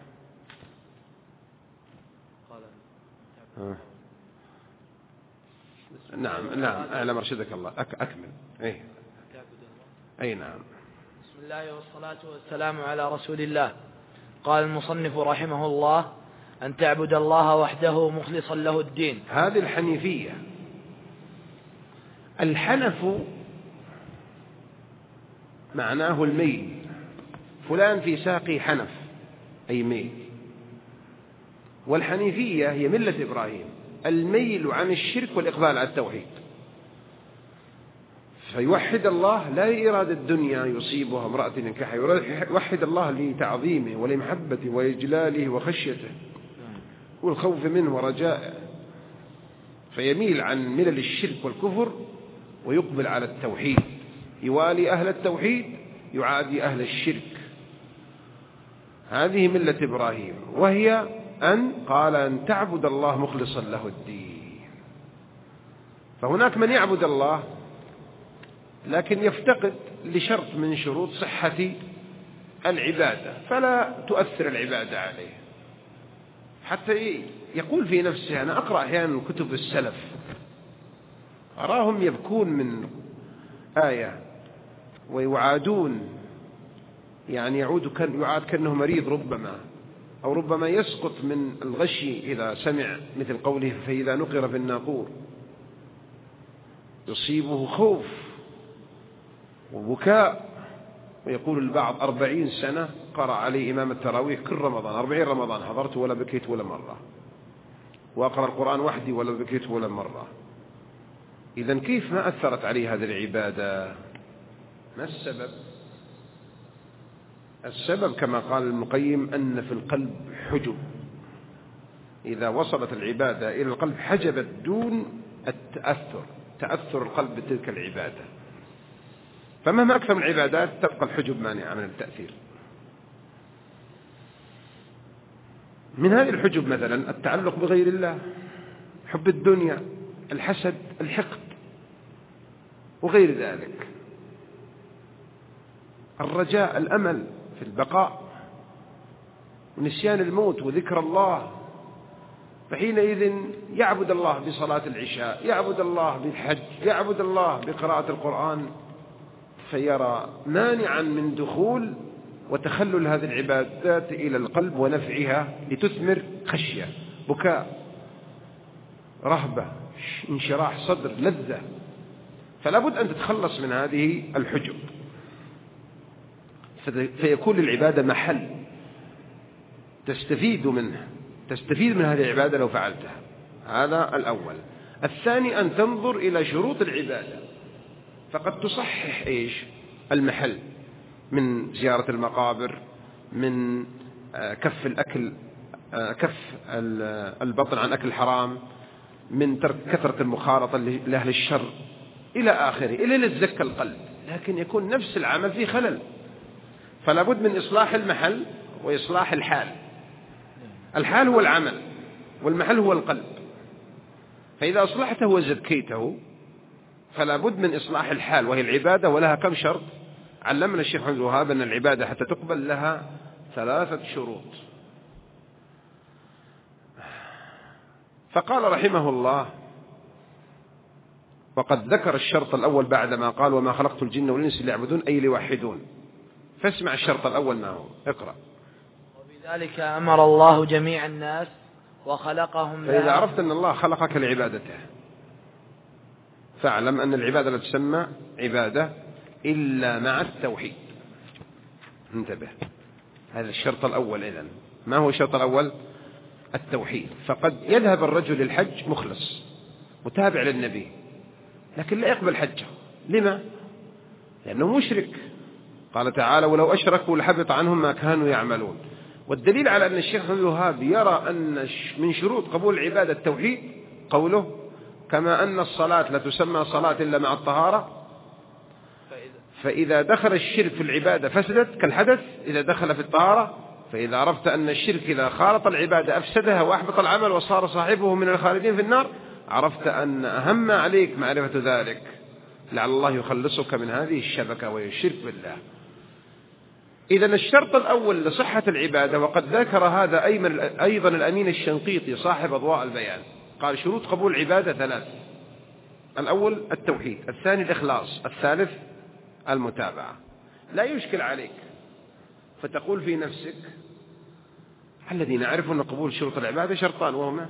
آه. نعم نعم أعلى مرشدك الله، أكمل. أي أي نعم. بسم الله والصلاة والسلام على رسول الله. قال المصنف رحمه الله: أن تعبد الله وحده مخلصا له الدين. هذه الحنيفية. الحنف معناه الميل، فلان في ساقي حنف أي ميل. والحنيفية هي ملة إبراهيم، الميل عن الشرك والإقبال على التوحيد. فيوحد الله لا لإرادة الدنيا يصيبها امرأة ينكحها، يوحد الله لتعظيمه ولمحبته وإجلاله وخشيته والخوف منه ورجائه، فيميل عن ملل الشرك والكفر ويقبل على التوحيد، يوالي أهل التوحيد يعادي أهل الشرك. هذه ملة إبراهيم، وهي أن قال أن تعبد الله مخلصا له الدين. فهناك من يعبد الله لكن يفتقد لشرط من شروط صحة العبادة فلا تؤثر العبادة عليه، حتى يقول في نفسه. أنا أقرأ أحيانا كتب السلف أراهم يبكون من آية ويعادون، يعني يعود كان يعاد كأنه مريض ربما، أو ربما يسقط من الغشي إذا سمع مثل قوله فإذا نقر في الناقور، يصيبه خوف وبكاء. ويقول البعض أربعين سنة قرأ عليه إمام التراويح كل رمضان، أربعين رمضان حضرت ولا بكيت ولا مرة، وأقرأ القرآن وحدي ولا بكيت ولا مرة. إذن كيف ما أثرت عليه هذه العبادة؟ ما السبب؟ السبب كما قال ابن القيم أن في القلب حجب، إذا وصلت العبادة إلى القلب حجبت دون التأثر، تأثر القلب بتلك العبادة. فمهما أكثر من العبادات تبقى الحجب مانعة من التأثير. من هذه الحجب مثلا التعلق بغير الله، حب الدنيا، الحسد، الحقد وغير ذلك، الرجاء، الأمل في البقاء، ونسيان الموت وذكر الله. فحينئذ يعبد الله بصلاة العشاء، يعبد الله بالحج، يعبد الله بقراءة القرآن، فيرى مانعا من دخول وتخلل هذه العبادات إلى القلب ونفعها لتثمر خشية، بكاء، رهبة، انشراح صدر، لذة. فلا بد أن تتخلص من هذه الحجب، فيكون للعبادة محل تستفيد منه، تستفيد من هذه العبادة لو فعلتها. هذا الأول. الثاني أن تنظر إلى شروط العبادة، فقد تصحح إيش؟ المحل، من زيارة المقابر، من كف الأكل، كف البطن عن أكل الحرام، من ترك كثرة المخالطة لأهل الشر إلى آخره، إلى لزك القلب. لكن يكون نفس العمل فيه خلل، فلا بد من إصلاح المحل وإصلاح الحال. الحال هو العمل والمحل هو القلب، فإذا أصلحته وزكيته فلا بد من إصلاح الحال وهي العبادة. ولها كم شرط؟ علمنا الشيخ محمد الوهاب أن العبادة حتى تقبل لها ثلاثة شروط. فقال رحمه الله: وقد ذكر الشرط الأول بعدما قال وما خلقت الجن والإنس ليعبدون أي ليوحدون. فاسمع الشرط الأول ما هو، اقرأ. وبذلك أمر الله جميع الناس وخلقهم لها. فإذا عرفت أن الله خلقك لعبادته فاعلم أن العبادة لا تسمى عبادة إلا مع التوحيد. انتبه، هذا الشرط الأول. إذن ما هو الشرط الأول؟ التوحيد. فقد يذهب الرجل للحج مخلص متابع للنبي، لكن لا يقبل حجه. لما؟ لأنه مشرك. قال تعالى: ولو أشركوا لحبط عنهم ما كانوا يعملون. والدليل على أن الشيخ محمد الوهاب يرى أن من شروط قبول العبادة التوحيد قوله: كما أن الصلاة لا تسمى صلاة إلا مع الطهارة، فإذا دخل الشرك في العبادة فسدت كالحدث إذا دخل في الطهارة. فإذا عرفت أن الشرك إذا خالط العبادة أفسدها وأحبط العمل وصار صاحبه من الخالدين في النار، عرفت أن أهم عليك معرفة ذلك، لعل الله يخلصك من هذه الشبكة وهي الشرك بالله. إذن الشرط الأول لصحة العبادة، وقد ذكر هذا أيضا الأمين الشنقيطي صاحب أضواء البيان، قال: شروط قبول العبادة ثلاث: الأول التوحيد، الثاني الإخلاص، الثالث المتابعة. لا يشكل عليك فتقول في نفسك: الذين يعرفون قبول شروط العبادة شرطان، وهما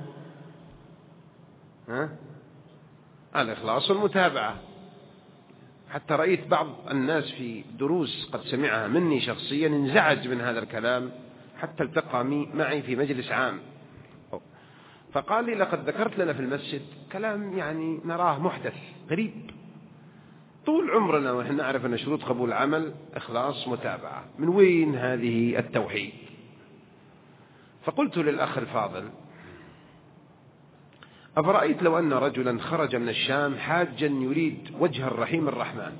ها؟ الإخلاص والمتابعة. حتى رأيت بعض الناس في دروس قد سمعها مني شخصيا انزعج من هذا الكلام، حتى التقى معي في مجلس عام فقال لي: لقد ذكرت لنا في المسجد كلام يعني نراه محدث غريب، طول عمرنا ونحن نعرف أن شروط قبول العمل إخلاص متابعة، من وين هذه التوحيد؟ فقلت للأخ الفاضل: أفرأيت لو أن رجلا خرج من الشام حاجا يريد وجه الرحيم الرحمن،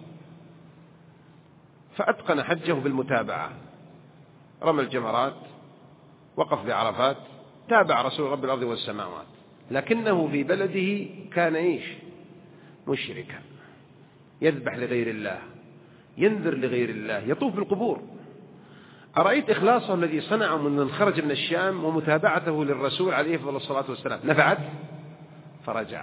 فأتقن حجه بالمتابعة، رمى الجمرات، وقف بعرفات، تابع رسول رب الأرض والسماوات، لكنه في بلده كان إيش؟ مشركا، يذبح لغير الله، ينذر لغير الله، يطوف بالقبور. أرأيت إخلاصه الذي صنعه من خرج من الشام ومتابعته للرسول عليه أفضل الصلاة والسلام نفعت فرجع.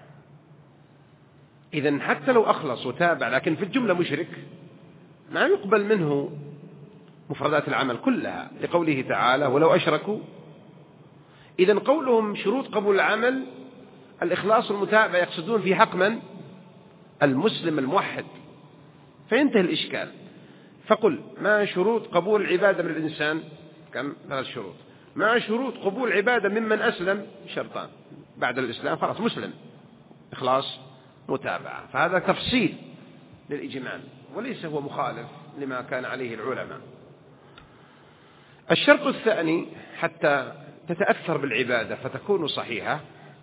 إذن حتى لو أخلص وتابع لكن في الجملة مشرك ما يقبل منه مفردات العمل كلها، لقوله تعالى ولو أشركوا. إذن قولهم شروط قبول العمل الإخلاص والمتابعة يقصدون في حق من؟ المسلم الموحد، فينتهي الإشكال. فقل ما شروط قبول العبادة من الإنسان؟ كم؟ ثلاث شروط. ما شروط قبول العبادة ممن أسلم؟ شرطان. بعد الإسلام خلاص مسلم، إخلاص متابعة. فهذا تفصيل للإجمال وليس هو مخالف لما كان عليه العلماء. الشرط الثاني حتى تتأثر بالعبادة فتكون صحيحة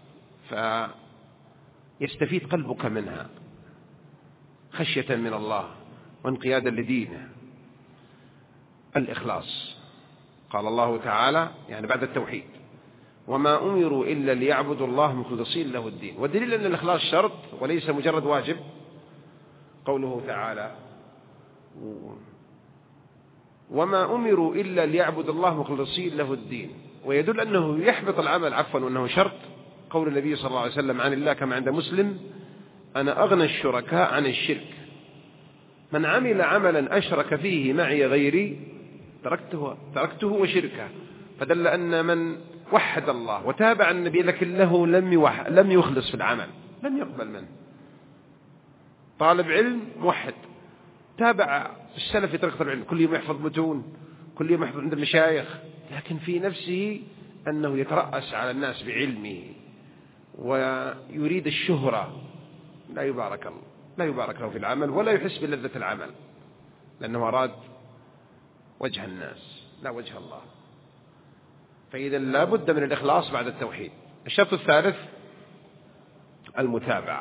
فيستفيد قلبك منها خشية من الله وانقيادا لدينه، الإخلاص. قال الله تعالى يعني بعد التوحيد وما أمروا إلا ليعبدوا الله مخلصين له الدين. والدليل أن الإخلاص شرط وليس مجرد واجب قوله تعالى وما أمروا إلا ليعبدوا الله مخلصين له الدين. ويدل أنه يحبط العمل عفوا وأنه شرط قول النبي صلى الله عليه وسلم عن الله كما عند مسلم أنا أغنى الشركاء عن الشرك من عمل عملا أشرك فيه معي غيري تركته, تركته وشركه. فدل أن من وحد الله وتابع النبي لكنه لم, لم يخلص في العمل لم يقبل منه. طالب علم موحد تابع السلف في طريقة العلم، كل يوم يحفظ متون، كل يوم يحفظ عند المشايخ، لكن في نفسه أنه يترأس على الناس بعلمه ويريد الشهرة، لا يبارك الله لا يبارك له في العمل ولا يحس بلذة العمل لأنه أراد وجه الناس لا وجه الله. فإذا لا بد من الإخلاص بعد التوحيد. الشرط الثالث المتابعة،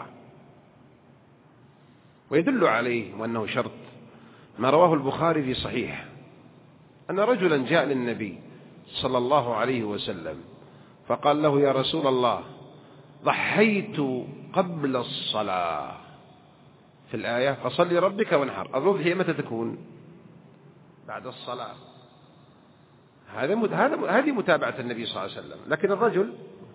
ويدل عليه وأنه شرط ما رواه البخاري في صحيح أن رجلا جاء للنبي صلى الله عليه وسلم فقال له يا رسول الله ضحيت قبل الصلاة في الآية فصل لربك وانحر. الضحية متى تكون؟ بعد الصلاة. هذه متابعة النبي صلى الله عليه وسلم. لكن الرجل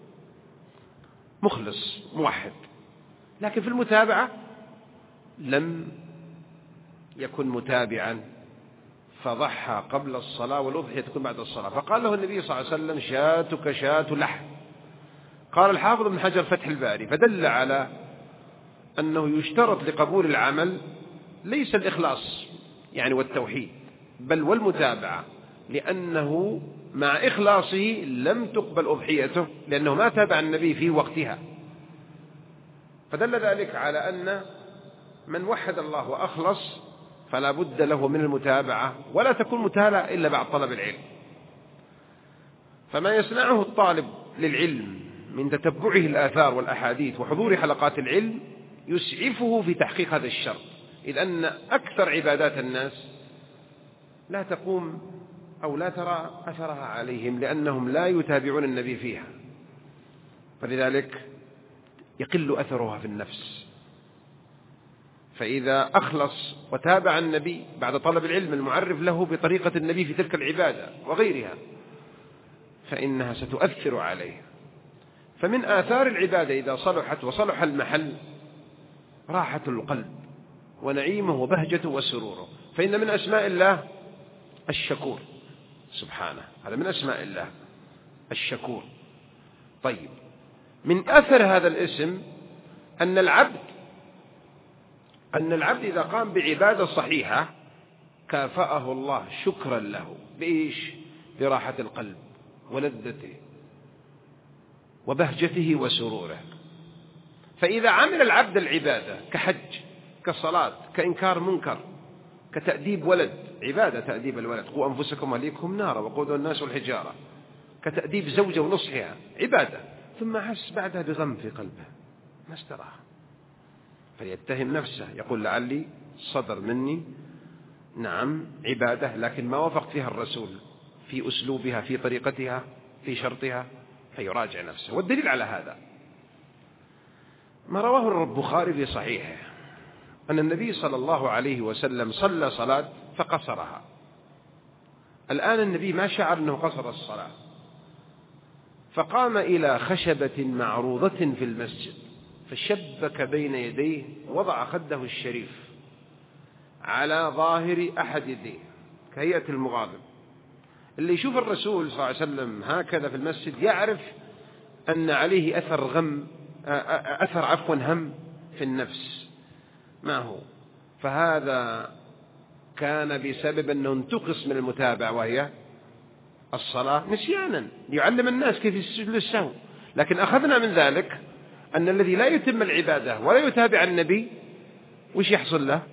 مخلص موحد لكن في المتابعة لم يكن متابعا فضحى قبل الصلاة والأضحية تكون بعد الصلاة. فقال له النبي صلى الله عليه وسلم شاتك شات لحم. قال الحافظ ابن حجر فتح الباري فدل على أنه يشترط لقبول العمل ليس الإخلاص يعني والتوحيد بل والمتابعة، لأنه مع إخلاصه لم تقبل أضحيته لأنه ما تابع النبي في وقتها. فدل ذلك على أن من وحد الله وأخلص فلا بد له من المتابعة ولا تكون متابعة إلا بعد طلب العلم. فما يصنعه الطالب للعلم من تتبعه الآثار والأحاديث وحضور حلقات العلم يسعفه في تحقيق هذا الشرط، إذ أن أكثر عبادات الناس لا تقوم أو لا ترى أثرها عليهم لأنهم لا يتابعون النبي فيها، فلذلك يقل أثرها في النفس. فإذا أخلص وتابع النبي بعد طلب العلم المعرف له بطريقة النبي في تلك العبادة وغيرها فإنها ستؤثر عليه. فمن آثار العبادة إذا صلحت وصلح المحل راحة القلب ونعيمه وبهجته وسروره. فإن من أسماء الله الشكور سبحانه، هذا من أسماء الله الشكور. طيب من أثر هذا الاسم أن العبد أن العبد إذا قام بعبادة صحيحة كافأه الله شكرا له بإيش؟ براحة القلب ولذته وبهجته وسروره. فإذا عمل العبد العبادة كحج كصلاة كإنكار منكر كتأديب ولد، عبادة تأديب الولد، قوا أنفسكم وأهليكم نارا وقودها الناس والحجارة، كتأديب زوجة ونصحها عبادة، ثم حس بعدها بغم في قلبه ما استراح فليتهم نفسه يقول لعلي صدر مني نعم عبادة لكن ما وافقت فيها الرسول في أسلوبها في طريقتها في شرطها، فيراجع نفسه. والدليل على هذا ما رواه البخاري في صحيحه أن النبي صلى الله عليه وسلم صلى صلاة فقصرها. الآن النبي ما شعر أنه قصر الصلاة، فقام إلى خشبة معروضة في المسجد فشبك بين يديه ووضع خده الشريف على ظاهر أحد يديه كهيئة المغاضب. اللي يشوف الرسول صلى الله عليه وسلم هكذا في المسجد يعرف أن عليه أثر غم أثر عفوا هم في النفس. ما هو؟ فهذا كان بسبب أنه انتقص من المتابعة وهي الصلاة نسيانا ليعلم الناس كيف يسجدوا للسهو. لكن أخذنا من ذلك أن الذي لا يتم العبادة ولا يتابع النبي وش يحصل له؟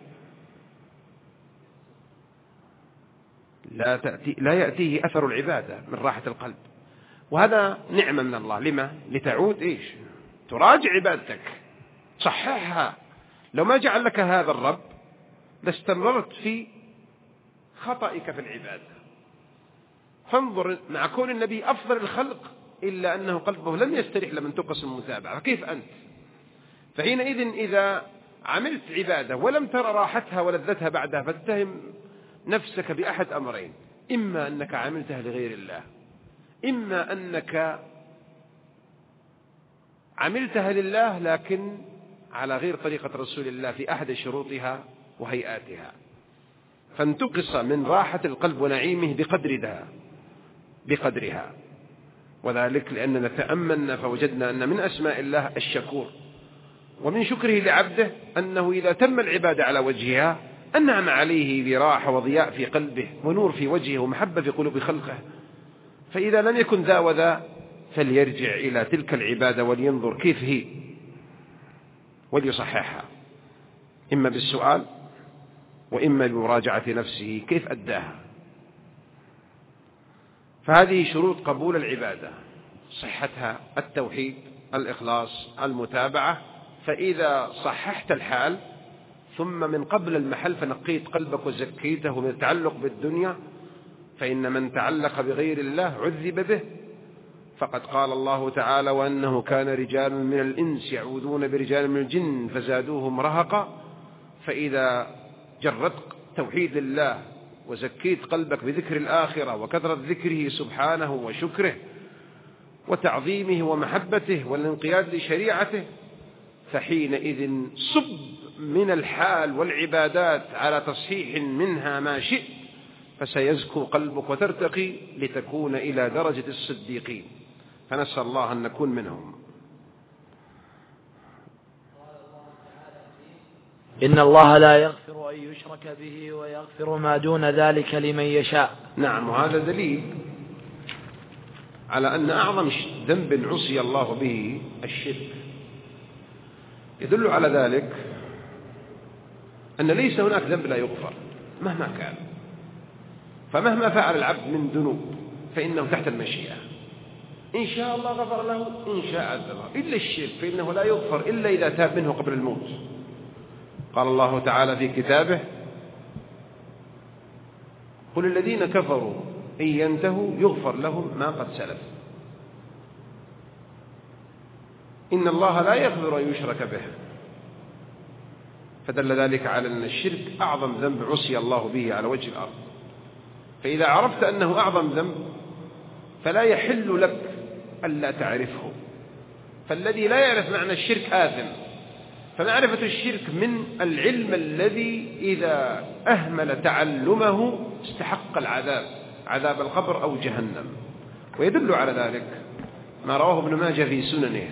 لا, تأتي لا يأتيه أثر العبادة من راحة القلب، وهذا نعمة من الله. لما؟ لتعود إيش؟ تراجع عبادتك، صححها. لو ما جعل لك هذا الرب لاستمررت في خطئك في العبادة. فانظر مع كون النبي أفضل الخلق إلا أنه قلبه لم يستريح لمن تقص المتابعة، فكيف أنت؟ فحينئذ إذا عملت عبادة ولم ترى راحتها ولذتها بعدها فاتهم نفسك بأحد أمرين: إما أنك عملتها لغير الله، إما أنك عملتها لله لكن على غير طريقة رسول الله في أحد شروطها وهيئاتها، فانتقص من راحة القلب ونعيمه بقدرها بقدرها وذلك لأننا تأملنا فوجدنا أن من أسماء الله الشكور، ومن شكره لعبده أنه إذا تم العبادة على وجهها أنعم عليه براحة وضياء في قلبه ونور في وجهه ومحبة في قلوب خلقه. فإذا لم يكن ذا وذا فليرجع إلى تلك العبادة ولينظر كيف هي وليصححها، إما بالسؤال وإما بمراجعة نفسه كيف أداها. فهذه شروط قبول العبادة: صحتها التوحيد، الإخلاص، المتابعة. فإذا صححت الحال ثم من قبل المحل فنقيت قلبك وزكيته من التعلق بالدنيا، فإن من تعلق بغير الله عذب به. فقد قال الله تعالى: وأنه كان رجال من الإنس يعوذون برجال من الجن فزادوهم رهقا. فإذا جردت توحيد الله وزكيت قلبك بذكر الآخرة وكثرة ذكره سبحانه وشكره وتعظيمه ومحبته والانقياد لشريعته، فحينئذ صب من الحال والعبادات على تصحيح منها ما شئت، فسيزكو قلبك وترتقي لتكون إلى درجة الصديقين، فنسأل الله أن نكون منهم. إن الله لا يغفر أن يشرك به ويغفر ما دون ذلك لمن يشاء. نعم، وهذا دليل على أن أعظم ذنب عصي الله به الشرك. يدل على ذلك أن ليس هناك ذنب لا يغفر مهما كان، فمهما فعل العبد من ذنوب فإنه تحت المشيئة، إن شاء الله غفر له، إن شاء عذبه، إلا الشرك فإنه لا يغفر إلا إذا تاب منه قبل الموت. قال الله تعالى في كتابه: قل الذين كفروا إن ينتهوا يغفر لهم ما قد سلف. إن الله لا يغفر أن يشرك به. فدل ذلك على أن الشرك أعظم ذنب عصي الله به على وجه الأرض. فإذا عرفت أنه أعظم ذنب فلا يحل لك ألا تعرفه. فالذي لا يعرف معنى الشرك آثم. فمعرفة الشرك من العلم الذي إذا أهمل تعلمه استحق العذاب، عذاب القبر أو جهنم. ويدل على ذلك ما رواه ابن ماجه في سننه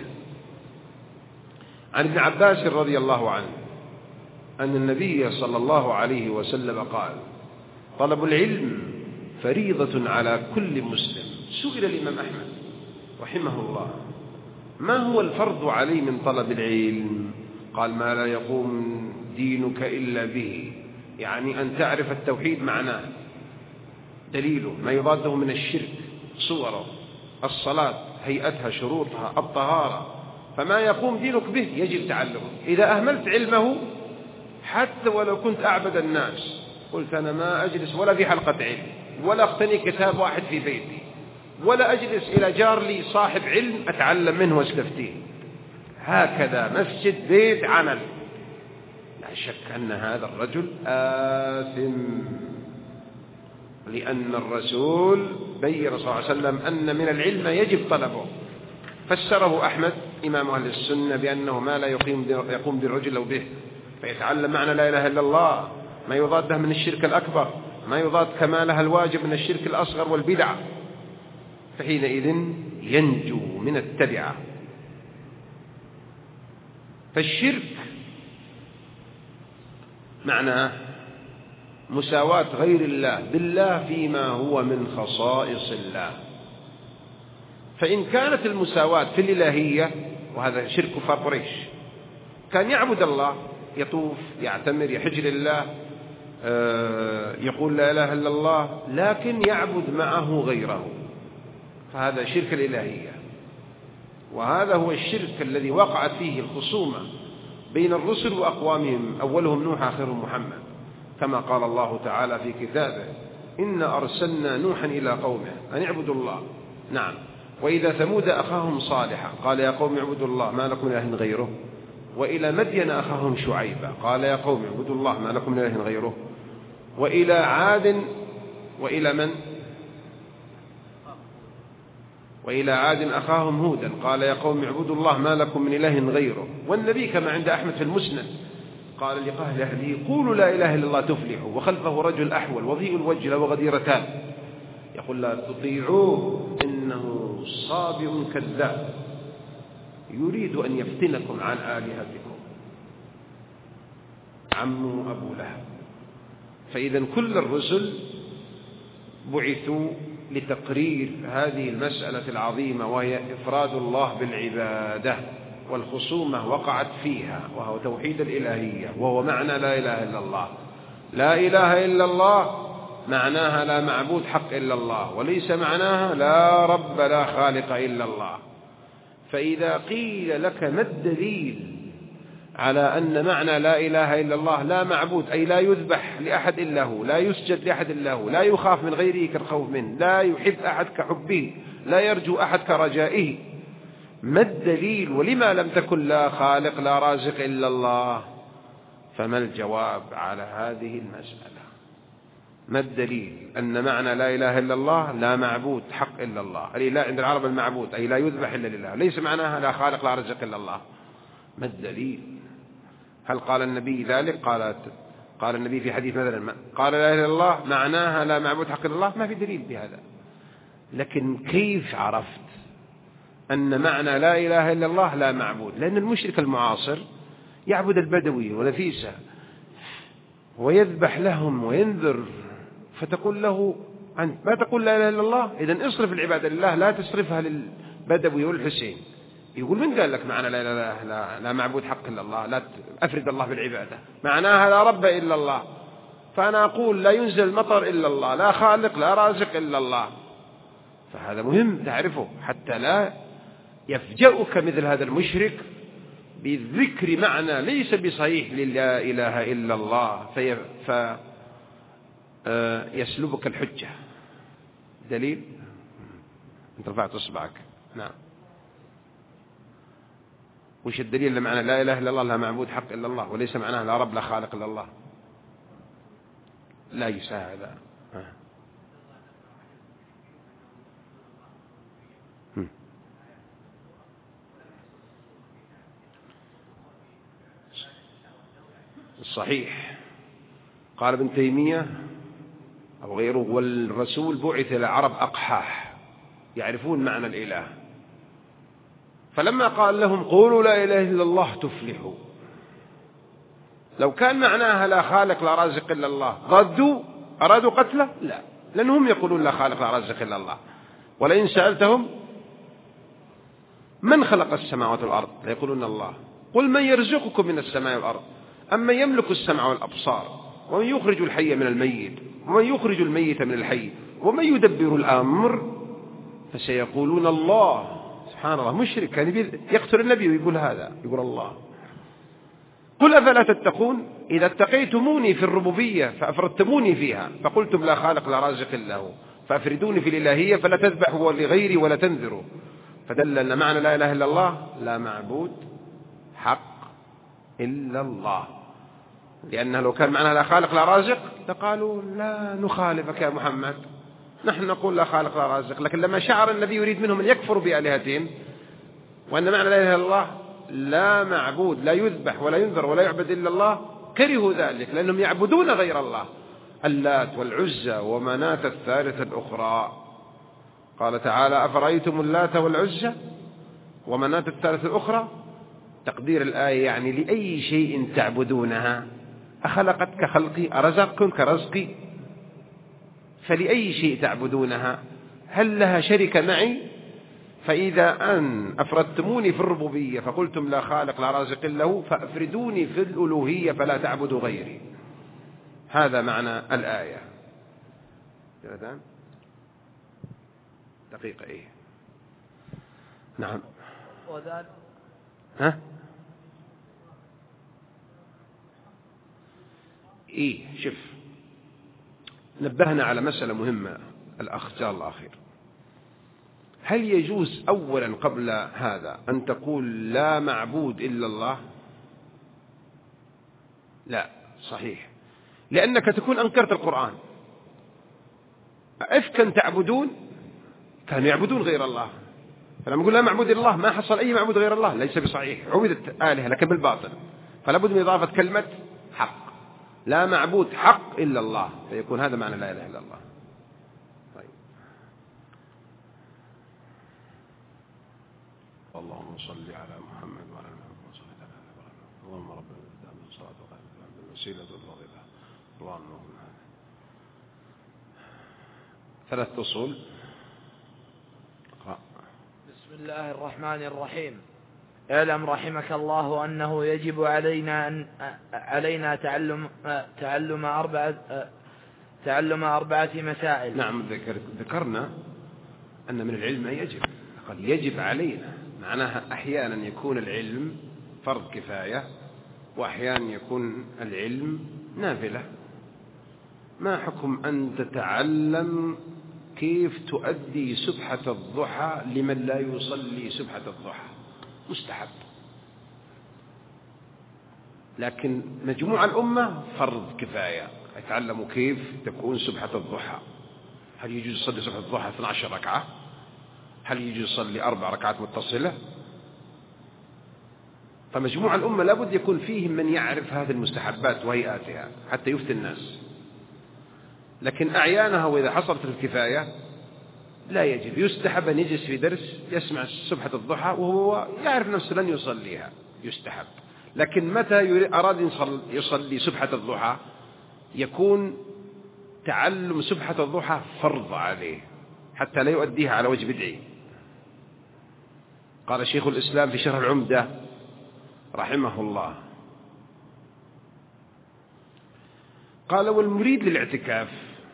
عن ابن عباس رضي الله عنه أن النبي صلى الله عليه وسلم قال: طلب العلم فريضة على كل مسلم. سئل الإمام أحمد رحمه الله: ما هو الفرض عليه من طلب العلم؟ قال: ما لا يقوم دينك إلا به، يعني أن تعرف التوحيد معناه، دليله ما يضاده من الشرك، صوره، الصلاة، هيئتها، شروطها، الطهارة، فما يقوم دينك به يجب تعلمه. إذا أهملت علمه حتى ولو كنت أعبد الناس، قلت أنا ما أجلس ولا في حلقة علم ولا أقتني كتاب واحد في بيتي ولا أجلس إلى جار لي صاحب علم أتعلم منه واستفتيه، هكذا مسجد بيت عمل، لا شك أن هذا الرجل آثم، لأن الرسول بين صلى الله عليه وسلم أن من العلم يجب طلبه. فسره أحمد إمام أهل السنة بأنه ما لا يقيم يقوم بالرجل أو به، فيتعلم معنى لا إله إلا الله، ما يضاده من الشرك الأكبر، ما يضاد كمالها الواجب من الشرك الأصغر والبدع، فحينئذ ينجو من التبعة. فالشرك معناه مساواة غير الله بالله فيما هو من خصائص الله. فإن كانت المساواة في الإلهية، وهذا شرك كفار قريش، كان يعبد الله، يطوف، يعتمر، يحج لله، يقول لا إله إلا الله، لكن يعبد معه غيره، فهذا شرك الإلهية. وهذا هو الشرك الذي وقعت فيه الخصومة بين الرسل وأقوامهم، أولهم نوح آخرهم محمد، كما قال الله تعالى في كتابه: إنا أرسلنا نوحا إلى قومه أن اعبدوا الله. نعم. وإذا ثمود أخاهم صالحا قال يا قوم اعبدوا الله ما لكم من إله غيره. وإلى مدين أخاهم شعيبا قال يا قوم اعبدوا الله ما لكم من إله غيره. وإلى عاد وإلى من وإلى عاد أخاهم هودا قال يا قوم اعبدوا الله ما لكم من إله غيره. والنبي كما عند أحمد في المسند قال لقال أهله قولوا لا إله إلا الله تفلحوا، وخلفه رجل أحول وضيء الوجه وغديرتان يقول لا تطيعوه إنه صابئ كذاب يريد أن يفتنكم عن آلهتكم. عمه أبو لهب. فإذا كل الرسل بعثوا لتقرير هذه المسألة العظيمة، وهي إفراد الله بالعبادة، والخصومة وقعت فيها، وهو توحيد الإلهية، وهو معنى لا إله إلا الله. لا إله إلا الله معناها لا معبود حق إلا الله، وليس معناها لا رب لا خالق إلا الله. فإذا قيل لك ما الدليل على أن معنى لا إله إلا الله لا معبود، أي لا يذبح لأحد إلا هو، لا يسجد لأحد إلا هو، لا يخاف من غيره كالخوف منه، لا يحب أحد كحبه، لا يرجو أحد كرجائه، ما الدليل؟ ولما لم تكن لا خالق لا رازق إلا الله؟ فما الجواب على هذه المسألة؟ ما الدليل أن معنى لا إله إلا الله لا معبود حق إلا الله؟ أي لا عند العرب المعبود أي لا يذبح إلا لله، ليس معناها لا خالق لا رازق إلا الله. ما الدليل؟ هل قال النبي ذلك؟ قالت قال النبي في حديث مثلا قال لا إله إلا الله معناها لا معبود حق إلا الله؟ ما في دليل بهذا. لكن كيف عرفت أن معنى لا إله إلا الله لا معبود؟ لأن المشرك المعاصر يعبد البدوي ونفيسه ويذبح لهم وينذر، فتقول له أنت ما تقول لا إله إلا الله، إذن اصرف العبادة لله لا تصرفها للبدوي والحسين. يقول من قال لك معنى لا إله لا, لا معبود حق إلا الله، لا أفرد الله بالعبادة، معناها لا رب إلا الله. فأنا أقول لا ينزل المطر إلا الله، لا خالق لا رازق إلا الله. فهذا مهم تعرفه حتى لا يفجأك مثل هذا المشرك بالذكر معنى ليس بصحيح للا إله إلا الله فيسلبك الحجة. دليل؟ أنت رفعت إصبعك. نعم. وش الدليل لمعنى لا إله إلا الله لا معبود حق إلا الله وليس معناه لا رب لا خالق إلا الله؟ لا يساعد هذا. الصحيح قال ابن تيمية أو غيره والرسول بعث إلى عرب أقحاح يعرفون معنى الإله، فلما قال لهم قولوا لا إله إلا الله تفلحوا، لو كان معناها لا خالق لا رازق إلا الله ردوا أرادوا قتله؟ لا، لأنهم يقولون لا خالق لا رازق إلا الله. ولئن سألتهم من خلق السماوات والأرض ليقولون الله، قل من يرزقكم من السماء والأرض أما يملك السمع والأبصار ومن يخرج الحي من الميت ومن يخرج الميت من الحي ومن يدبر الأمر فسيقولون الله. سبحان الله، مشرك كان يقتل النبي ويقول هذا، يقول الله. قل أفلا تتقون إذا اتقيتموني في الربوبية فأفردتموني فيها فقلتم لا خالق لا رازق إلا هو فأفردوني في الإلهية فلا تذبحوا لغيري ولا تنذروا. فدل أن معنى لا إله إلا الله لا معبود حق إلا الله. لأنه لو كان معناها لا خالق لا رازق لقالوا لا نخالفك يا محمد، نحن نقول لا خالق لا رازق. لكن لما شعر النبي يريد منهم أن يكفروا بآلهتهم وأن معنى لا إله إلا الله لا معبود لا يذبح ولا ينذر ولا يعبد إلا الله، كرهوا ذلك لأنهم يعبدون غير الله، اللات والعزى ومناة الثالثة الأخرى. قال تعالى أفرأيتم اللات والعزى ومناة الثالثة الأخرى. تقدير الآية يعني لأي شيء تعبدونها أخلقت كخلقي أرزقكم كرزقي، فلأي شيء تعبدونها هل لها شركة معي؟ فإذا أن أفردتموني في الربوبية فقلتم لا خالق لا رازق له فأفردوني في الألوهية فلا تعبدوا غيري. هذا معنى الآية. دقيقة إيه نعم ها إيه شوف نبهنا على مسألة مهمة الأخ جزاه الله خير. هل يجوز أولا قبل هذا أن تقول لا معبود إلا الله؟ لا صحيح، لأنك تكون أنكرت القرآن. أفكا تعبدون كانوا يعبدون غير الله، فلما نقول لا معبود إلا الله ما حصل أي معبود غير الله، ليس بصحيح، عبدت آلهة لكن بالباطل، فلا بد من إضافة كلمة حق، لا معبود حق إلا الله، فيكون هذا معنى لا إله إلا الله. طيب اللهم صل على محمد وعلى محمد صلى الله عليه وسلم. اللهم ربنا دام الصلاة وقائم الوسيلة والفضيلة. اللهم ثلاث أصول. بسم الله الرحمن الرحيم. اعلم رحمك الله أنه يجب علينا أن علينا تعلم تعلم أربعة تعلم أربعة مسائل. نعم ذكرنا أن من العلم ما يجب، قال يجب علينا، معناها أحيانا يكون العلم فرض كفاية وأحيانا يكون العلم نافلة. ما حكم أن تتعلم كيف تؤدي سبحة الضحى لمن لا يصلي سبحة الضحى؟ مستحب، لكن مجموع الأمة فرض كفاية، يتعلموا كيف تكون سبحة الضحى. هل يجوز يصلي سبحة الضحى اثنتي عشرة ركعة؟ هل يجوز يصلي أربع ركعات متصلة؟ فمجموع الأمة لابد يكون فيهم من يعرف هذه المستحبات وهيئاتها حتى يفتي الناس. لكن أعيانها وإذا حصلت الكفاية لا يجب، يستحب أن يجلس في درس يسمع سبحة الضحى وهو يعرف نفسه لن يصليها، يستحب. لكن متى أراد يصلي سبحة الضحى يكون تعلم سبحة الضحى فرض عليه حتى لا يؤديها على وجه بدعي. قال شيخ الإسلام في شرح العمدة رحمه الله، قال والمريد للاعتكاف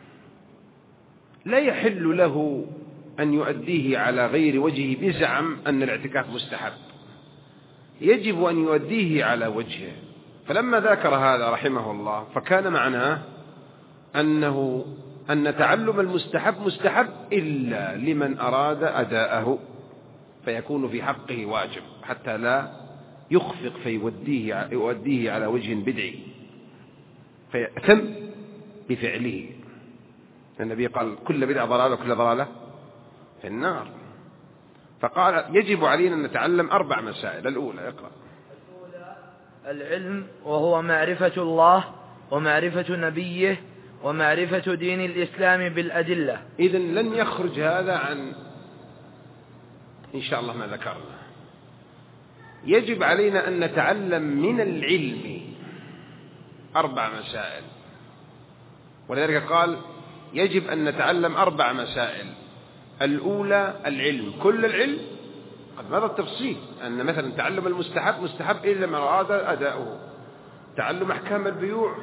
لا يحل له أن يؤديه على غير وجهه بزعم أن الاعتكاف مستحب، يجب أن يؤديه على وجهه. فلما ذكر هذا رحمه الله فكان معناه أنه أن تعلم المستحب مستحب إلا لمن أراد أداءه، فيكون في حقه واجب حتى لا يخفق فيوديه يؤديه على وجه بدعي فيأثم بفعله. النبي قال كل بدعة ضلالة وكل ضلالة في النار. فقال يجب علينا أن نتعلم أربع مسائل. الأولى اقرأ. الأولى العلم، وهو معرفة الله ومعرفة نبيه ومعرفة دين الإسلام بالأدلة. إذن لن يخرج هذا عن إن شاء الله ما ذكرنا. يجب علينا أن نتعلم من العلم أربع مسائل، ولذلك قال يجب أن نتعلم أربع مسائل. الأولى العلم، كل العلم قد مضى التفصيل أن مثلا تعلم المستحب مستحب إلا من أراد أداؤه، تعلم أحكام البيوع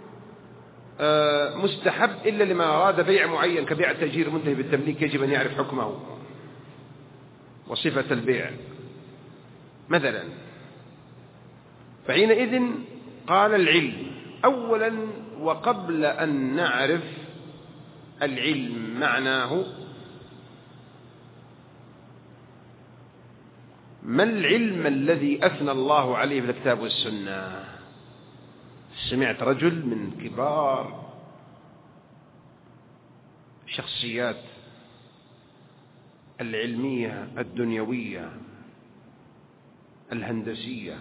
مستحب إلا لمن أراد بيع معين كبيع التأجير منتهي بالتمليك، يجب أن يعرف حكمه وصفة البيع مثلا. فحينئذ قال العلم أولا، وقبل أن نعرف العلم معناه ما العلم الذي أثنى الله عليه في الكتاب والسنة؟ سمعت رجل من كبار الشخصيات العلمية الدنيوية الهندسية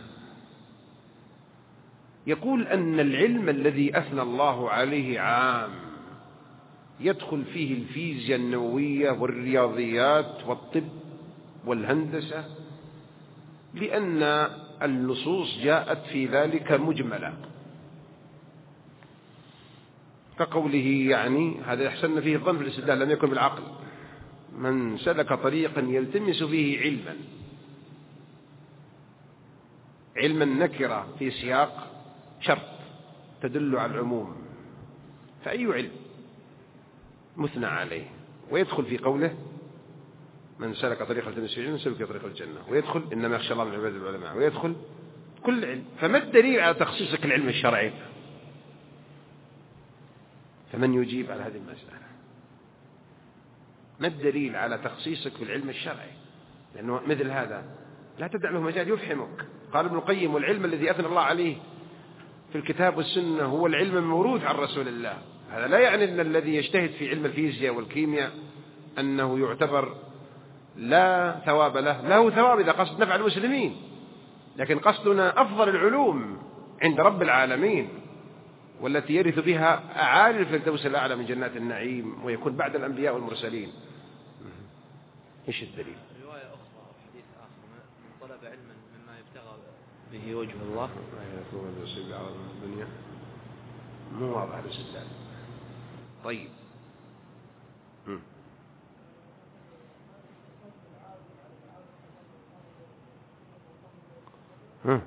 يقول أن العلم الذي أثنى الله عليه عام يدخل فيه الفيزياء النووية والرياضيات والطب والهندسة، لأن النصوص جاءت في ذلك مجملة، كقوله يعني هذا يحسن فيه الظن في الاستدلال لم يكن بالعقل، من سلك طريقا يلتمس فيه علما، علما نكرة في سياق شرط تدل على العموم، فأي علم مثنى عليه، ويدخل في قوله من سلك طريق يلتمس فيه علما سلك طريق الجنة، ويدخل إنما يخشى الله من عباد العلماء، ويدخل كل علم. فما الدليل على تخصيصك العلم الشرعي؟ فمن يجيب على هذه المسألة؟ ما الدليل على تخصيصك بالعلم الشرعي؟ لأنه مثل هذا لا تدع له مجال يفحمك. قال ابن القيم والعلم الذي أثنى الله عليه في الكتاب والسنة هو العلم الموروث عن رسول الله. هذا لا يعني أن الذي يجتهد في علم الفيزياء والكيمياء أنه يعتبر لا ثواب له، له ثواب إذا قصد نفع المسلمين، لكن قصدنا أفضل العلوم عند رب العالمين، والتي يرث بها أعالي الفردوس الأعلى من جنات النعيم، ويكون بعد الأنبياء والمرسلين. إيش الدليل؟ رواية أخرى حديث آخر من طلب علما مما يبتغى به وجه الله الدنيا مو واضح الاستدلال. طيب ها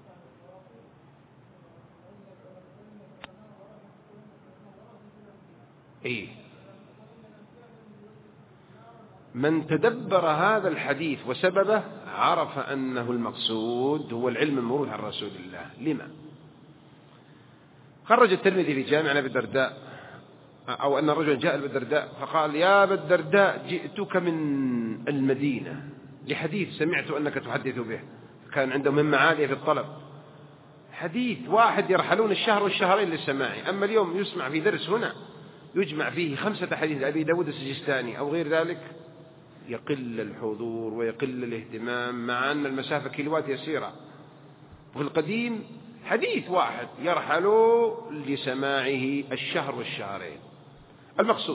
إيه من تدبر هذا الحديث وسببه عرف أنه المقصود هو العلم الموروث عن رسول الله. لما؟ خرج الترمذي في جامع أبي الدرداء أو أن رجلا جاء أبي الدرداء فقال يا أبا الدرداء جئتك من المدينة لحديث سمعت أنك تحدث به، كان عندهم همة عالية في الطلب، حديث واحد يرحلون الشهر والشهرين للسماع، أما اليوم يسمع في درس هنا يجمع فيه خمسة حديث أبي داود السجستاني أو غير ذلك، يقل الحضور ويقل الاهتمام، مع أن المسافة كيلوات يسيرة. وفي القديم حديث واحد يرحل لسماعه الشهر والشهرين. المقصود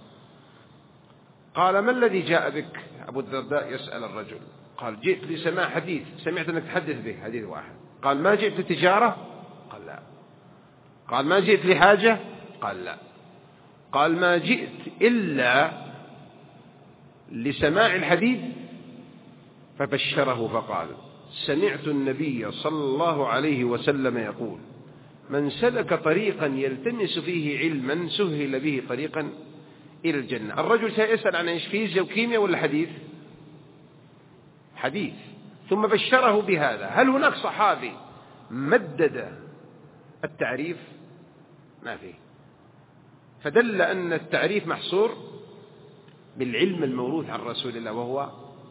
قال ما الذي جاء بك؟ أبو الدرداء يسأل الرجل، قال جئت لسماع حديث سمعت أنك تحدث به، حديث واحد. قال ما جئت لتجارة؟ قال لا. قال ما جئت لحاجة؟ قال لا. قال ما جئت إلا لسماع الحديث، فبشره فقال سمعت النبي صلى الله عليه وسلم يقول من سلك طريقا يلتمس فيه علما سهل به طريقا إلى الجنة. الرجل سيسأل عن إيش؟ فيزياء وكيمياء ولا حديث؟ حديث. ثم بشره بهذا. هل هناك صحابي مدد التعريف؟ ما فيه. فدل أن التعريف محصور بالعلم الموروث عن رسول الله وهو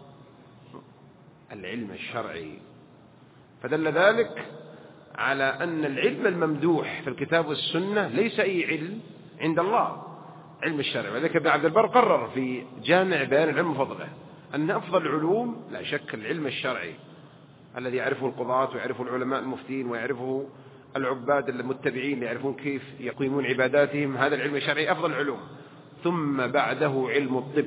العلم الشرعي. فدل ذلك على أن العلم الممدوح في الكتاب والسنة ليس أي علم عند الله، علم الشرع. وذلك ابن عبد البر قرر في جامع بيان العلم وفضله أن أفضل العلوم لا شك العلم الشرعي الذي يعرفه القضاة ويعرفه العلماء المفتين ويعرفه العباد المتبعين يعرفون كيف يقيمون عباداتهم، هذا العلم الشرعي أفضل العلوم. ثم بعده علم الطب،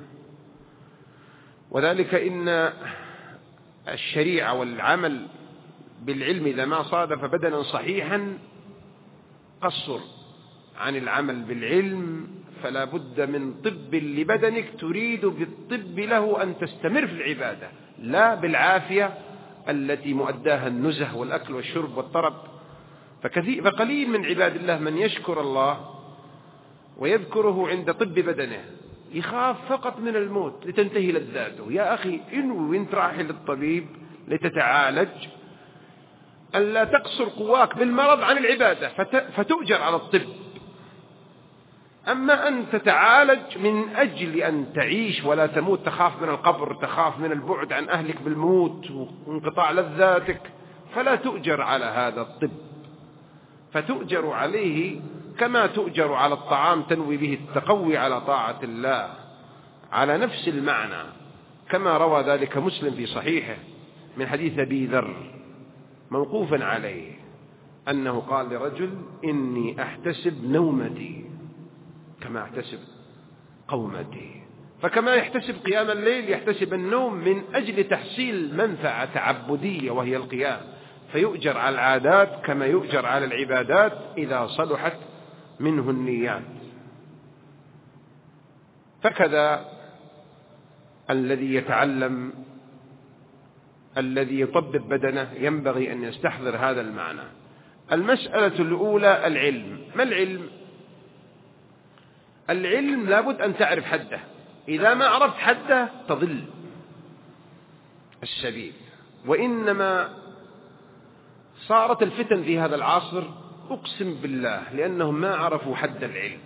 وذلك إن الشريعة والعمل بالعلم إذا ما صادف بدنا صحيحا قصر عن العمل بالعلم، فلا بد من طب لبدنك تريد بالطب له أن تستمر في العبادة، لا بالعافية التي مؤداها النزه والأكل والشرب والطرب. فكثير فقليل من عباد الله من يشكر الله ويذكره عند طب بدنه، يخاف فقط من الموت لتنتهي لذاته. يا أخي إنوي وانت رايح للطبيب لتتعالج ألا تقصر قواك بالمرض عن العبادة فتؤجر على الطب. أما أن تتعالج من أجل أن تعيش ولا تموت، تخاف من القبر، تخاف من البعد عن أهلك بالموت وانقطاع لذاتك، فلا تؤجر على هذا الطب. فتؤجر عليه كما تؤجر على الطعام تنوي به التقوي على طاعة الله، على نفس المعنى، كما روى ذلك مسلم في صحيحه من حديث أبي ذر موقوفا عليه أنه قال لرجل: إني أحتسب نومتي كما أحتسب قومتي. فكما يحتسب قيام الليل يحتسب النوم من أجل تحصيل منفعة تعبدية وهي القيام، فيؤجر على العادات كما يؤجر على العبادات إذا صلحت منه النيات. فكذا الذي يتعلم، الذي يطبب بدنه، ينبغي أن يستحضر هذا المعنى. المسألة الأولى العلم. ما العلم؟ العلم لابد أن تعرف حده، إذا ما عرفت حده تضل السبيل. وإنما صارت الفتن في هذا العصر أقسم بالله لأنهم ما عرفوا حد العلم،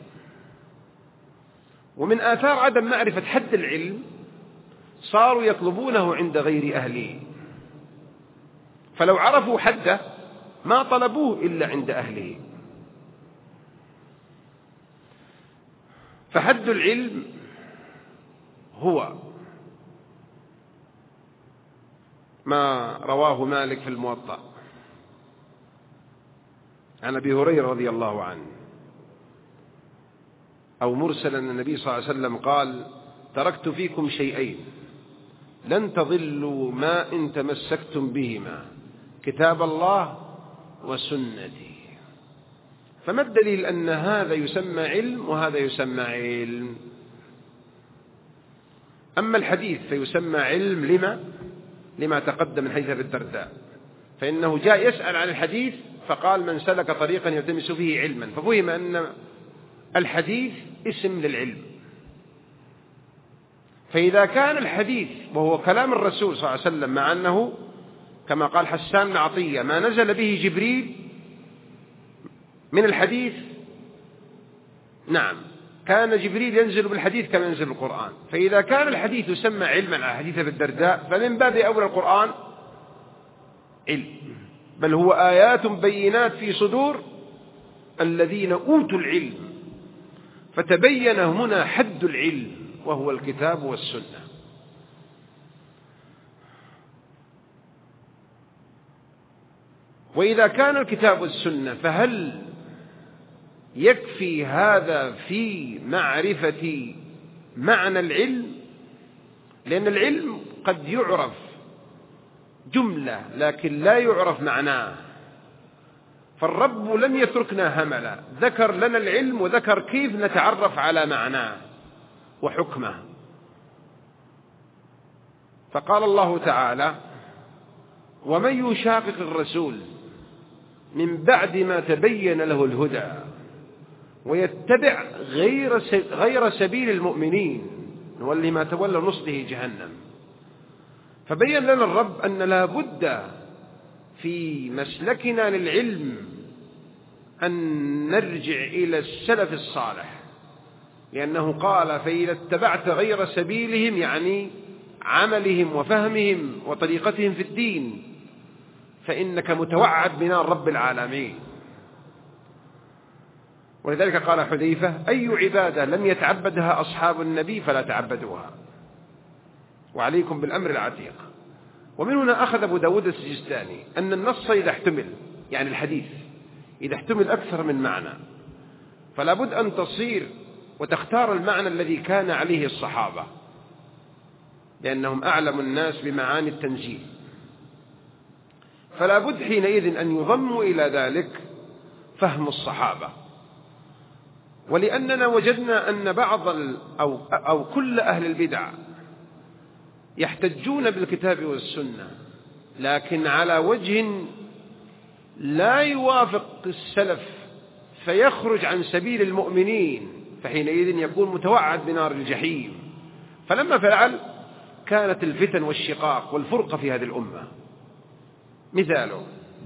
ومن آثار عدم معرفة حد العلم صاروا يطلبونه عند غير أهله، فلو عرفوا حده ما طلبوه إلا عند أهله. فحد العلم هو ما رواه مالك في الموطأ عن أبي هريرة رضي الله عنه، أو مرسلا النبي صلى الله عليه وسلم قال: تركت فيكم شيئين لن تضلوا ما إن تمسكتم بهما، كتاب الله وسنتي. فما الدليل أن هذا يسمى علم وهذا يسمى علم؟ أما الحديث فيسمى علم لما لما تقدم من حديث أبي الدرداء، فإنه جاء يسأل عن الحديث فقال: من سلك طريقا يلتمس فيه علما، ففهم أن الحديث اسم للعلم. فإذا كان الحديث وهو كلام الرسول صلى الله عليه وسلم، مع أنه كما قال حسان بن عطية ما نزل به جبريل من الحديث، نعم كان جبريل ينزل بالحديث كما ينزل القرآن، فإذا كان الحديث يسمى علما على حديث أبي الدرداء فمن باب أولى القرآن علم، بل هو آيات بينات في صدور الذين أوتوا العلم. فتبين هنا حد العلم وهو الكتاب والسنة. وإذا كان الكتاب والسنة فهل يكفي هذا في معرفة معنى العلم؟ لأن العلم قد يعرف جملة لكن لا يعرف معناه، فالرب لم يتركنا هملا، ذكر لنا العلم وذكر كيف نتعرف على معناه وحكمه. فقال الله تعالى: ومن يشاقق الرسول من بعد ما تبين له الهدى ويتبع غير غير سبيل المؤمنين نولي ما تولى نصله جهنم. فبين لنا الرب أن لا بد في مسلكنا للعلم أن نرجع إلى السلف الصالح، لأنه قال: فإذا اتبعت غير سبيلهم، يعني عملهم وفهمهم وطريقتهم في الدين، فإنك متوعد بنار رب العالمين. ولذلك قال حذيفة: أي عبادة لم يتعبدها أصحاب النبي فلا تعبدوها، وعليكم بالأمر العتيق. ومن هنا أخذ أبو داود السجستاني أن النص إذا احتمل، يعني الحديث إذا احتمل أكثر من معنى، فلا بد أن تصير وتختار المعنى الذي كان عليه الصحابة، لأنهم أعلم الناس بمعاني التنزيل، فلا بد حينئذ أن يضم إلى ذلك فهم الصحابة. ولأننا وجدنا أن بعض أو, أو كل أهل البدع يحتجون بالكتاب والسنة، لكن على وجه لا يوافق السلف فيخرج عن سبيل المؤمنين، فحينئذ يكون متوعد بنار الجحيم. فلما فعل كانت الفتن والشقاق والفرقة في هذه الأمة. مثاله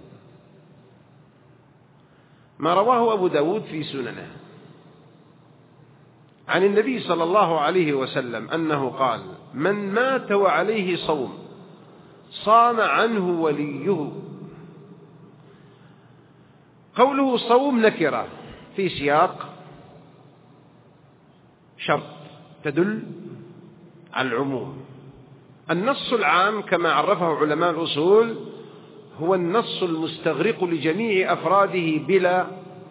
ما رواه أبو داود في سننه عن النبي صلى الله عليه وسلم أنه قال: من مات وعليه صوم صام عنه وليه قوله صوم نكرة في سياق شرط تدل على العموم. النص العام كما عرفه علماء الأصول هو النص المستغرق لجميع أفراده بلا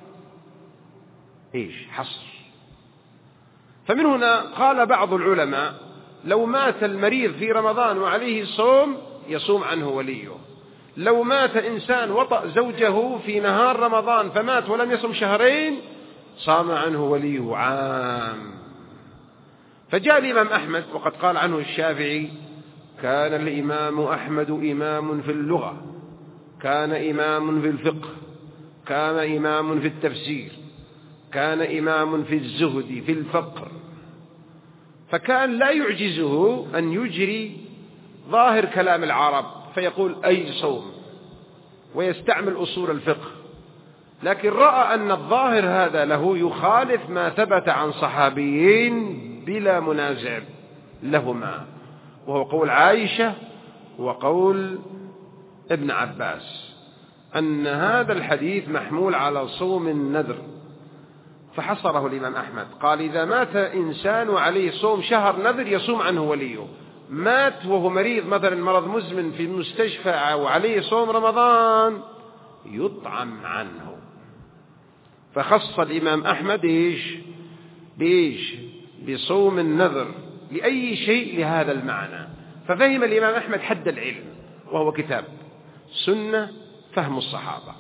إيش حصر. فمن هنا قال بعض العلماء لو مات المريض في رمضان وعليه صوم يصوم عنه وليه. لو مات إنسان وطأ زوجه في نهار رمضان فمات ولم يصم شهرين صام عنه وليه عام. فجاء الإمام أحمد وقد قال عنه الشافعي كان الإمام أحمد إمام في اللغة، كان إمام في الفقه، كان إمام في التفسير، كان إمام في الزهد في الفقر. فكان لا يعجزه أن يجري ظاهر كلام العرب فيقول أي صوم ويستعمل أصول الفقه، لكن رأى أن الظاهر هذا له يخالف ما ثبت عن صحابيين بلا منازع لهما، وهو قول عائشة وقول ابن عباس أن هذا الحديث محمول على صوم النذر. فحصره الإمام أحمد قال إذا مات إنسان وعليه صوم شهر نذر يصوم عنه وليه، مات وهو مريض مثلا مرض مزمن في المستشفى وعليه صوم رمضان يطعم عنه. فخص الإمام أحمد إيش بإيش بصوم النذر لأي شيء لهذا المعنى. ففهم الإمام أحمد حد العلم وهو كتاب سنة فهم الصحابة.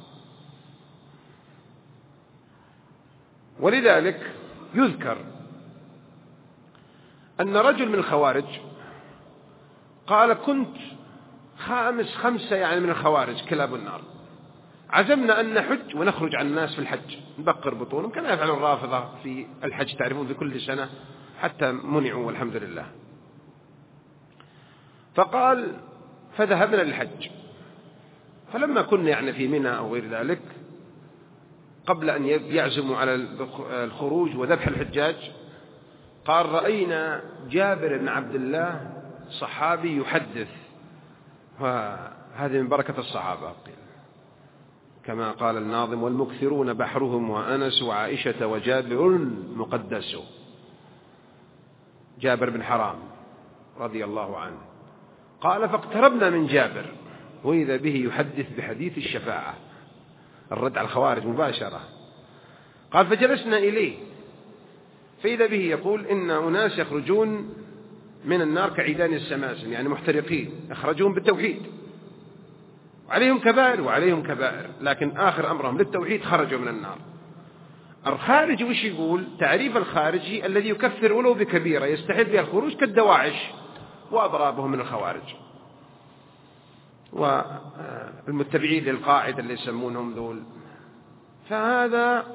ولذلك يذكر أن رجل من الخوارج قال كنت خامس خمسة يعني من الخوارج كلاب النار، عزمنا أن نحج ونخرج عن الناس في الحج نبقر بطونهم كما يفعل الرافضة في الحج تعرفون في كل سنة حتى منعوا والحمد لله. فقال فذهبنا للحج، فلما كنا يعني في منى أو غير ذلك قبل أن يعزموا على الخروج وذبح الحجاج قال رأينا جابر بن عبد الله صحابي يحدث، وهذه من بركة الصحابة كما قال الناظم والمكثرون بحرهم وأنس وعائشة وجابر مقدس. جابر بن حرام رضي الله عنه قال فاقتربنا من جابر وإذا به يحدث بحديث الشفاعة الرد على الخوارج مباشرة. قال فجلسنا إليه فإذا به يقول إن أناس يخرجون من النار كعيدان السماسم يعني محترقين يخرجون بالتوحيد وعليهم كبائر وعليهم كبائر لكن آخر أمرهم للتوحيد خرجوا من النار. الخارجي وش يقول؟ تعريف الخارجي الذي يكفر ولو بكبيرة يستحل بها الخروج كالدواعش وأضرابهم من الخوارج والمتبعين للقاعدة اللي يسمونهم ذول. فهذا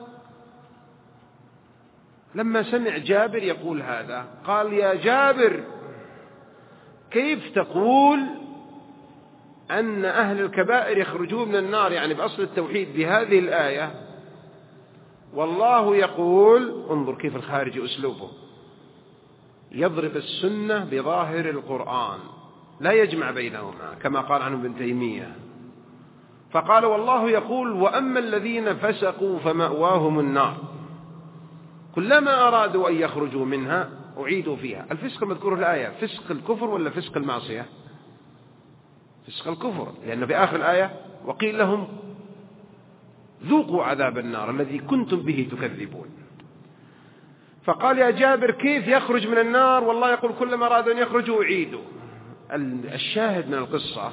لما سمع جابر يقول هذا قال يا جابر كيف تقول أن أهل الكبائر يخرجون من النار يعني بأصل التوحيد بهذه الآية والله يقول انظر كيف الخارج أسلوبه يضرب السنة بظاهر القرآن لا يجمع بينهما كما قال عنه ابن تيمية. فقال والله يقول وأما الذين فسقوا فمأواهم النار كلما أرادوا أن يخرجوا منها أعيدوا فيها. الفسق المذكور في الآية فسق الكفر ولا فسق المعصية؟ فسق الكفر، لأنه في آخر الآية وقيل لهم ذوقوا عذاب النار الذي كنتم به تكذبون. فقال يا جابر كيف يخرج من النار والله يقول كلما أرادوا أن يخرجوا أعيدوا. الشاهد من القصة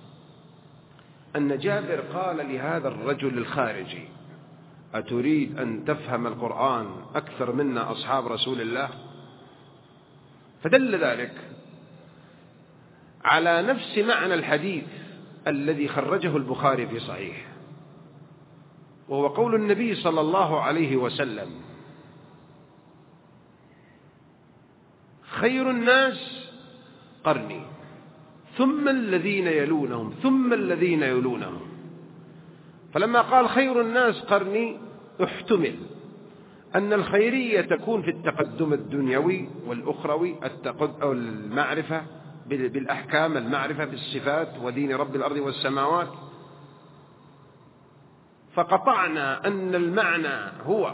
أن جابر قال لهذا الرجل الخارجي أتريد أن تفهم القرآن أكثر منا أصحاب رسول الله؟ فدل ذلك على نفس معنى الحديث الذي خرجه البخاري في صحيح وهو قول النبي صلى الله عليه وسلم خير الناس قرني ثم الذين يلونهم ثم الذين يلونهم. فلما قال خير الناس قرني احتمل أن الخيرية تكون في التقدم الدنيوي والأخروي أو المعرفة بالأحكام المعرفة بالصفات ودين رب الأرض والسماوات. فقطعنا أن المعنى هو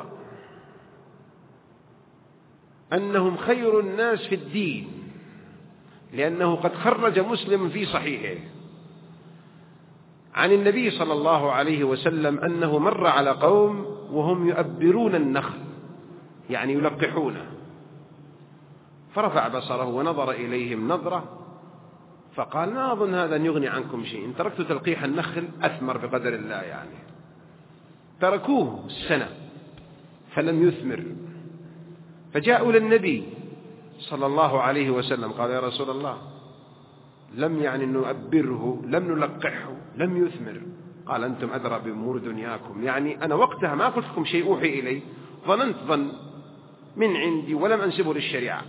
أنهم خير الناس في الدين، لأنه قد خرج مسلم في صحيحه عن النبي صلى الله عليه وسلم أنه مر على قوم وهم يؤبرون النخل، يعني يلقحونه، فرفع بصره ونظر إليهم نظرة فقال: ما أظن هذا أن يغني عنكم شيء، إن تركت تلقيح النخل أثمر بقدر الله. يعني تركوه السنة فلم يثمر، فجاءوا للنبي صلى الله عليه وسلم قال: يا رسول الله، لم يعني نؤبره، لم نلقحه، لم يثمر. قال: أنتم أدرى بأمور دنياكم. يعني أنا وقتها ما قلت لكم شيء أوحي إلي، ظننت ظن من عندي ولم أنسبه للشريعة.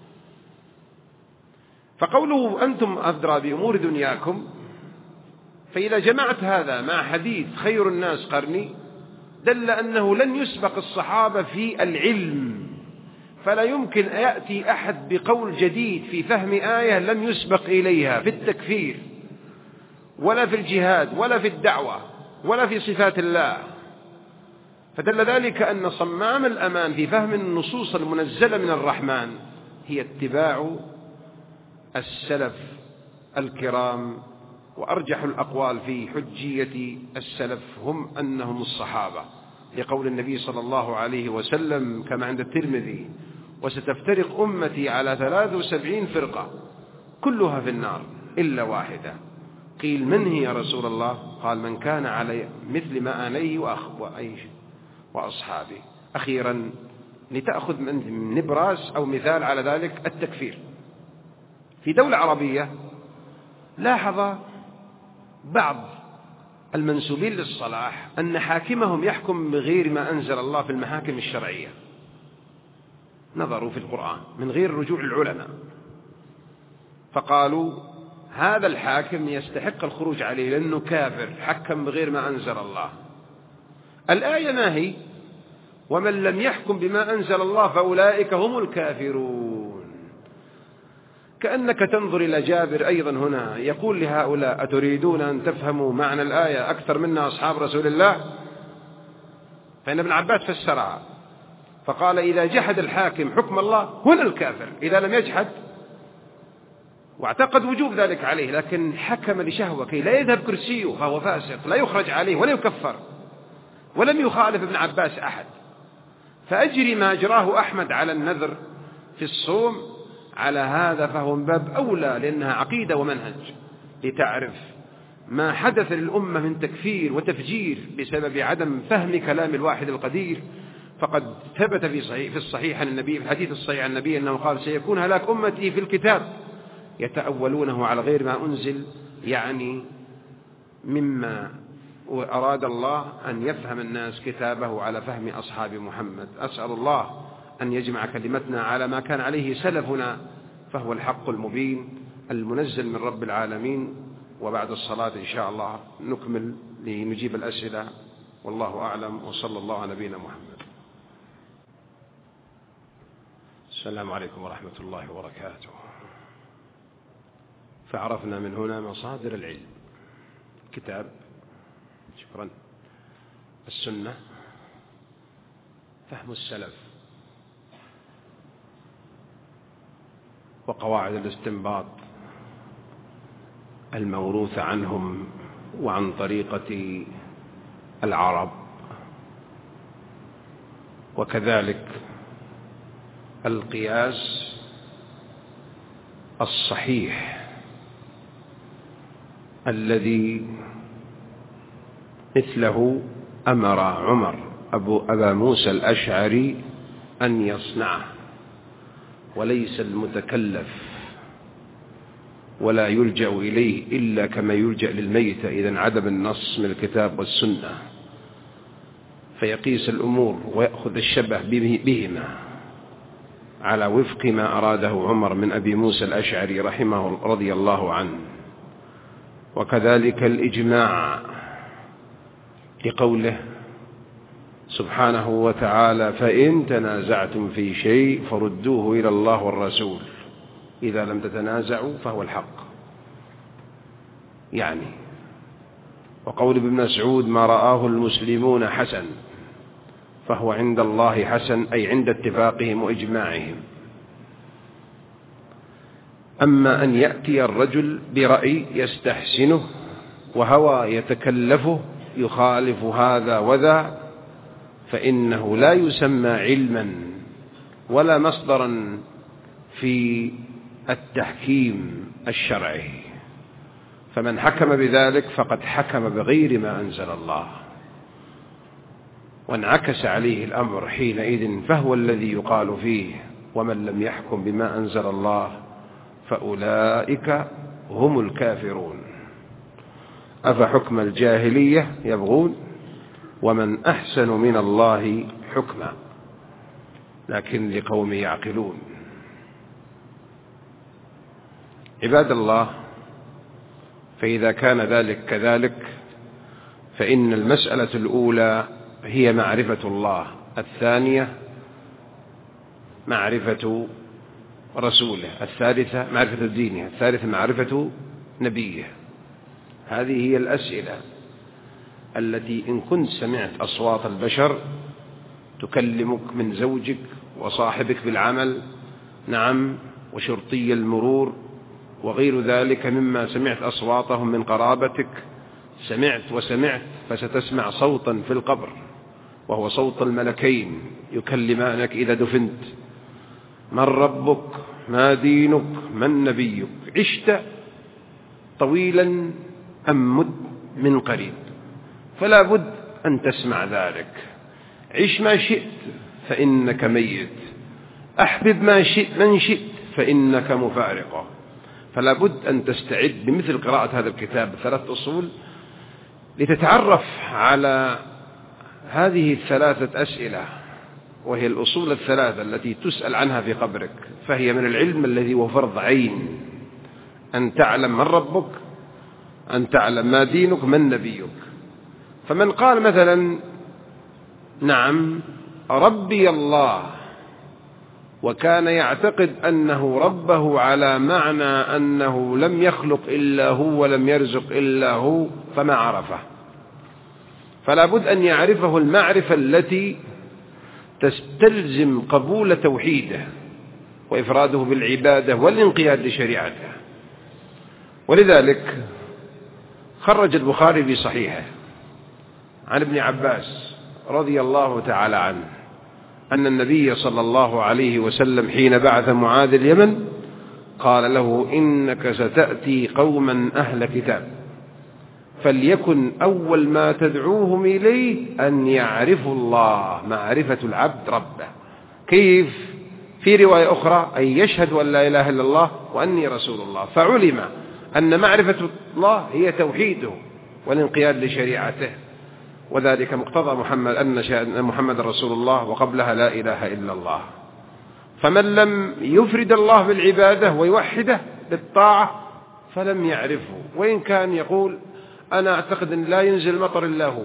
فقوله أنتم أدرى بأمور دنياكم، فإذا جمعت هذا مع حديث خير الناس قرني دل أنه لن يسبق الصحابة في العلم، فلا يمكن أن يأتي أحد بقول جديد في فهم آية لم يسبق إليها في التكفير ولا في الجهاد ولا في الدعوة ولا في صفات الله. فدل ذلك أن صمام الأمان في فهم النصوص المنزلة من الرحمن هي اتباع السلف الكرام، وأرجح الأقوال في حجية السلف هم أنهم الصحابة، لقول النبي صلى الله عليه وسلم كما عند الترمذي: وستفترق أمتي على ثلاث وسبعين فرقة كلها في النار إلا واحدة. قيل: من هي يا رسول الله؟ قال: من كان على مثل ما عليه وأخ وأصحابي. أخيرا لتأخذ من نبراس أو مثال على ذلك التكفير. في دولة عربية لاحظ بعض المنسوبين للصلاح أن حاكمهم يحكم بغير ما أنزل الله في المحاكم الشرعية، نظروا في القرآن من غير رجوع العلماء، فقالوا هذا الحاكم يستحق الخروج عليه لأنه كافر، حكم بغير ما أنزل الله. الآية ما هي؟ ومن لم يحكم بما أنزل الله فأولئك هم الكافرون. كأنك تنظر إلى جابر أيضا هنا يقول لهؤلاء: أتريدون أن تفهموا معنى الآية أكثر منا أصحاب رسول الله؟ فإن ابن عباس فسرها فقال: إذا جحد الحاكم حكم الله هنا الكافر، إذا لم يجحد واعتقد وجوب ذلك عليه لكن حكم لشهوة كي لا يذهب كرسيه فهو فاسق، لا يخرج عليه ولا يكفر، ولم يخالف ابن عباس أحد. فأجري ما أجراه أحمد على النذر في الصوم على هذا، فهو من باب أولى، لأنها عقيدة ومنهج، لتعرف ما حدث للأمة من تكفير وتفجير بسبب عدم فهم كلام الواحد القدير. فقد ثبت في صحيح في الصحيح عن النبي، في الحديث الصحيح عن النبي أنه قال: سيكون هلاك أمتي في الكتاب يتأولونه على غير ما أنزل، يعني مما وأراد الله أن يفهم الناس كتابه على فهم أصحاب محمد. أسأل الله أن يجمع كلمتنا على ما كان عليه سلفنا، فهو الحق المبين المنزل من رب العالمين. وبعد الصلاة إن شاء الله نكمل لنجيب الأسئلة، والله أعلم، وصلى الله على نبينا محمد. السلام عليكم ورحمة الله وبركاته. فعرفنا من هنا مصادر العلم: كتاب، شكرا، السنة، فهم السلف، وقواعد الاستنباط الموروثة عنهم وعن طريقة العرب، وكذلك القياس الصحيح الذي مثله أمر عمر أبو أبا موسى الأشعري أن يصنعه، وليس المتكلف ولا يلجأ إليه إلا كما يلجأ للميت إذا انعدم النص من الكتاب والسنة، فيقيس الأمور ويأخذ الشبه بهما على وفق ما أراده عمر من أبي موسى الأشعري رحمه رضي الله عنه. وكذلك الإجماع لقوله سبحانه وتعالى: فإن تنازعتم في شيء فردوه إلى الله والرسول إذا لم تتنازعوا فهو الحق. يعني وقول ابن مسعود ما رآه المسلمون حسن فهو عند الله حسن، أي عند اتفاقهم وإجماعهم. أما أن يأتي الرجل برأي يستحسنه وهوى يتكلفه يخالف هذا وذا فإنه لا يسمى علما ولا مصدرا في التحكيم الشرعي، فمن حكم بذلك فقد حكم بغير ما أنزل الله، وانعكس عليه الأمر حينئذ، فهو الذي يقال فيه ومن لم يحكم بما أنزل الله فأولئك هم الكافرون. أفحكم الجاهلية يبغون ومن أحسن من الله حكما، لكن لقوم يعقلون. عباد الله، فإذا كان ذلك كذلك فإن المسألة الأولى هي معرفة الله، الثانية معرفة رسوله، الثالثة معرفة دينه، الثالثة معرفة نبيه. هذه هي الأسئلة التي إن كنت سمعت أصوات البشر تكلمك من زوجك وصاحبك بالعمل، نعم، وشرطي المرور وغير ذلك مما سمعت أصواتهم من قرابتك، سمعت وسمعت، فستسمع صوتا في القبر وهو صوت الملكين يكلمانك إذا دفنت: من ربك؟ ما دينك؟ من نبيك؟ عشت طويلا أم مت من قريب؟ فلا بد أن تسمع ذلك. عش ما شئت فإنك ميت، أحبب ما شئت من شئت فإنك مفارقة. فلا بد أن تستعد بمثل قراءة هذا الكتاب ثلاث أصول لتتعرف على هذه الثلاثة أسئلة، وهي الأصول الثلاثة التي تسأل عنها في قبرك، فهي من العلم الذي هو فرض عين: أن تعلم من ربك، أن تعلم ما دينك، من نبيك. فمن قال مثلا نعم ربي الله، وكان يعتقد أنه ربه على معنى أنه لم يخلق إلا هو ولم يرزق إلا هو، فما عرفه. فلا بد أن يعرفه المعرفة التي تستلزم قبول توحيده وإفراده بالعبادة والانقياد لشريعته. ولذلك خرج البخاري في صحيحه عن ابن عباس رضي الله تعالى عنه أن النبي صلى الله عليه وسلم حين بعث معاذ اليمن قال له: إنك ستأتي قوما أهل كتاب، فليكن أول ما تدعوهم إليه أن يعرفوا الله، معرفة العبد ربه. كيف؟ في رواية أخرى: أن يشهدوا أن لا إله إلا الله وأني رسول الله. فعلم أن معرفة الله هي توحيده والانقياد لشريعته، وذلك مقتضى محمد أن محمد رسول الله وقبلها لا إله إلا الله. فمن لم يفرد الله بالعبادة ويوحده بالطاعة فلم يعرفه، وإن كان يقول: أنا أعتقد أن لا ينزل المطر إلا هو،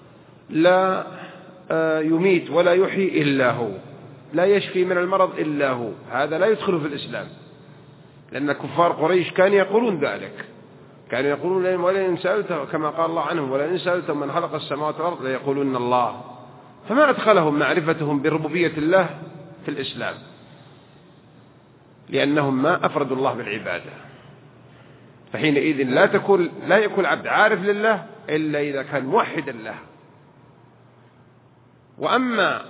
لا يميت ولا يحيي إلا هو، لا يشفي من المرض إلا هو، هذا لا يدخل في الإسلام، لأن كفار قريش كانوا يقولون ذلك، كانوا يقولون: ولئن سألته، كما قال الله عنهم: ولئن سألتهم من خلق السماوات والأرض ليقولون الله. فما أدخلهم معرفتهم بربوبية الله في الإسلام، لأنهم ما أفردوا الله بالعبادة. فحينئذ لا تكون لا يكون عبد عارف لله إلا إذا كان موحدا له. وأما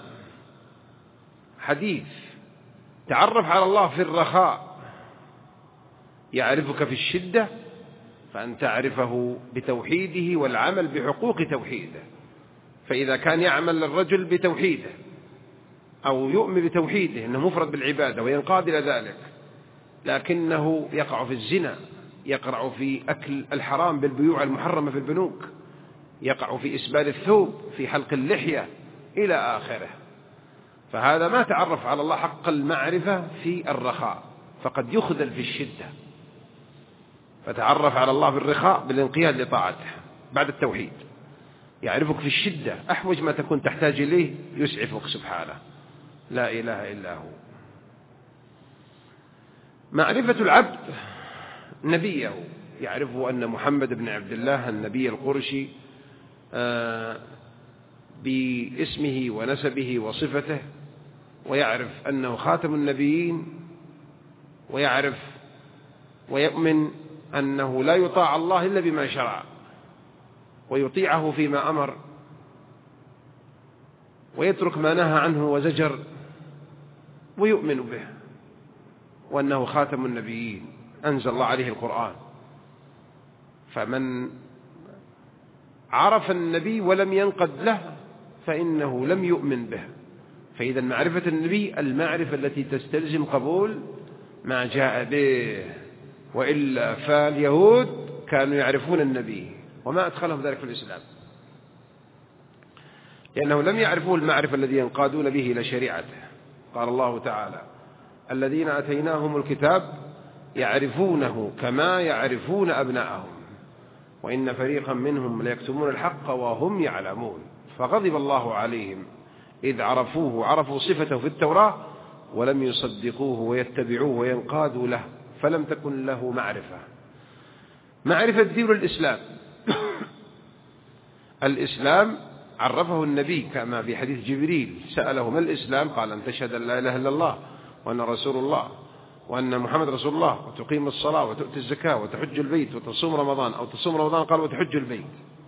حديث تعرف على الله في الرخاء يعرفك في الشدة، فأن تعرفه بتوحيده والعمل بحقوق توحيده. فإذا كان يعمل الرجل بتوحيده أو يؤمن بتوحيده أنه مفرد بالعبادة وينقاد إلى ذلك، لكنه يقع في الزنا، يقع في أكل الحرام بالبيوع المحرمة في البنوك، يقع في إسبال الثوب، في حلق اللحية إلى آخره، فهذا ما تعرف على الله حق المعرفة في الرخاء، فقد يخذل في الشدة. فتعرف على الله بالرخاء بالانقياد لطاعته بعد التوحيد. يعرفك في الشدة، أحوج ما تكون تحتاج إليه يسعفك سبحانه، لا إله إلا هو. معرفة العبد نبيه يعرف أن محمد بن عبد الله النبي القرشي باسمه ونسبه وصفته، ويعرف أنه خاتم النبيين، ويعرف ويؤمن أنه لا يطاع الله إلا بما شرع، ويطيعه فيما أمر، ويترك ما نهى عنه وزجر، ويؤمن به، وأنه خاتم النبيين أنزل الله عليه القرآن. فمن عرف النبي ولم ينقد له فإنه لم يؤمن به. فإذا معرفة النبي المعرفة التي تستلزم قبول ما جاء به، وإلا فاليهود كانوا يعرفون النبي وما أدخلهم ذلك في الإسلام، لأنه لم يعرفوا المعرفة الذي ينقادون به إلى شريعته. قال الله تعالى: الذين أتيناهم الكتاب يعرفونه كما يعرفون أبناءهم وإن فريقا منهم ليكتمون الحق وهم يعلمون. فغضب الله عليهم إذ عرفوه، عرفوا صفته في التوراة ولم يصدقوه ويتبعوه وينقادوا له، فلم تكن له معرفة. معرفة دين الإسلام الإسلام عرفه النبي كما في حديث جبريل سأله: ما الإسلام؟ قال: أن تشهد أن لا إله إلا الله وأن رسول الله وأن محمد رسول الله وتقيم الصلاة وتؤتي الزكاة وتحج البيت وتصوم رمضان، أو تصوم رمضان قال وتحج البيت.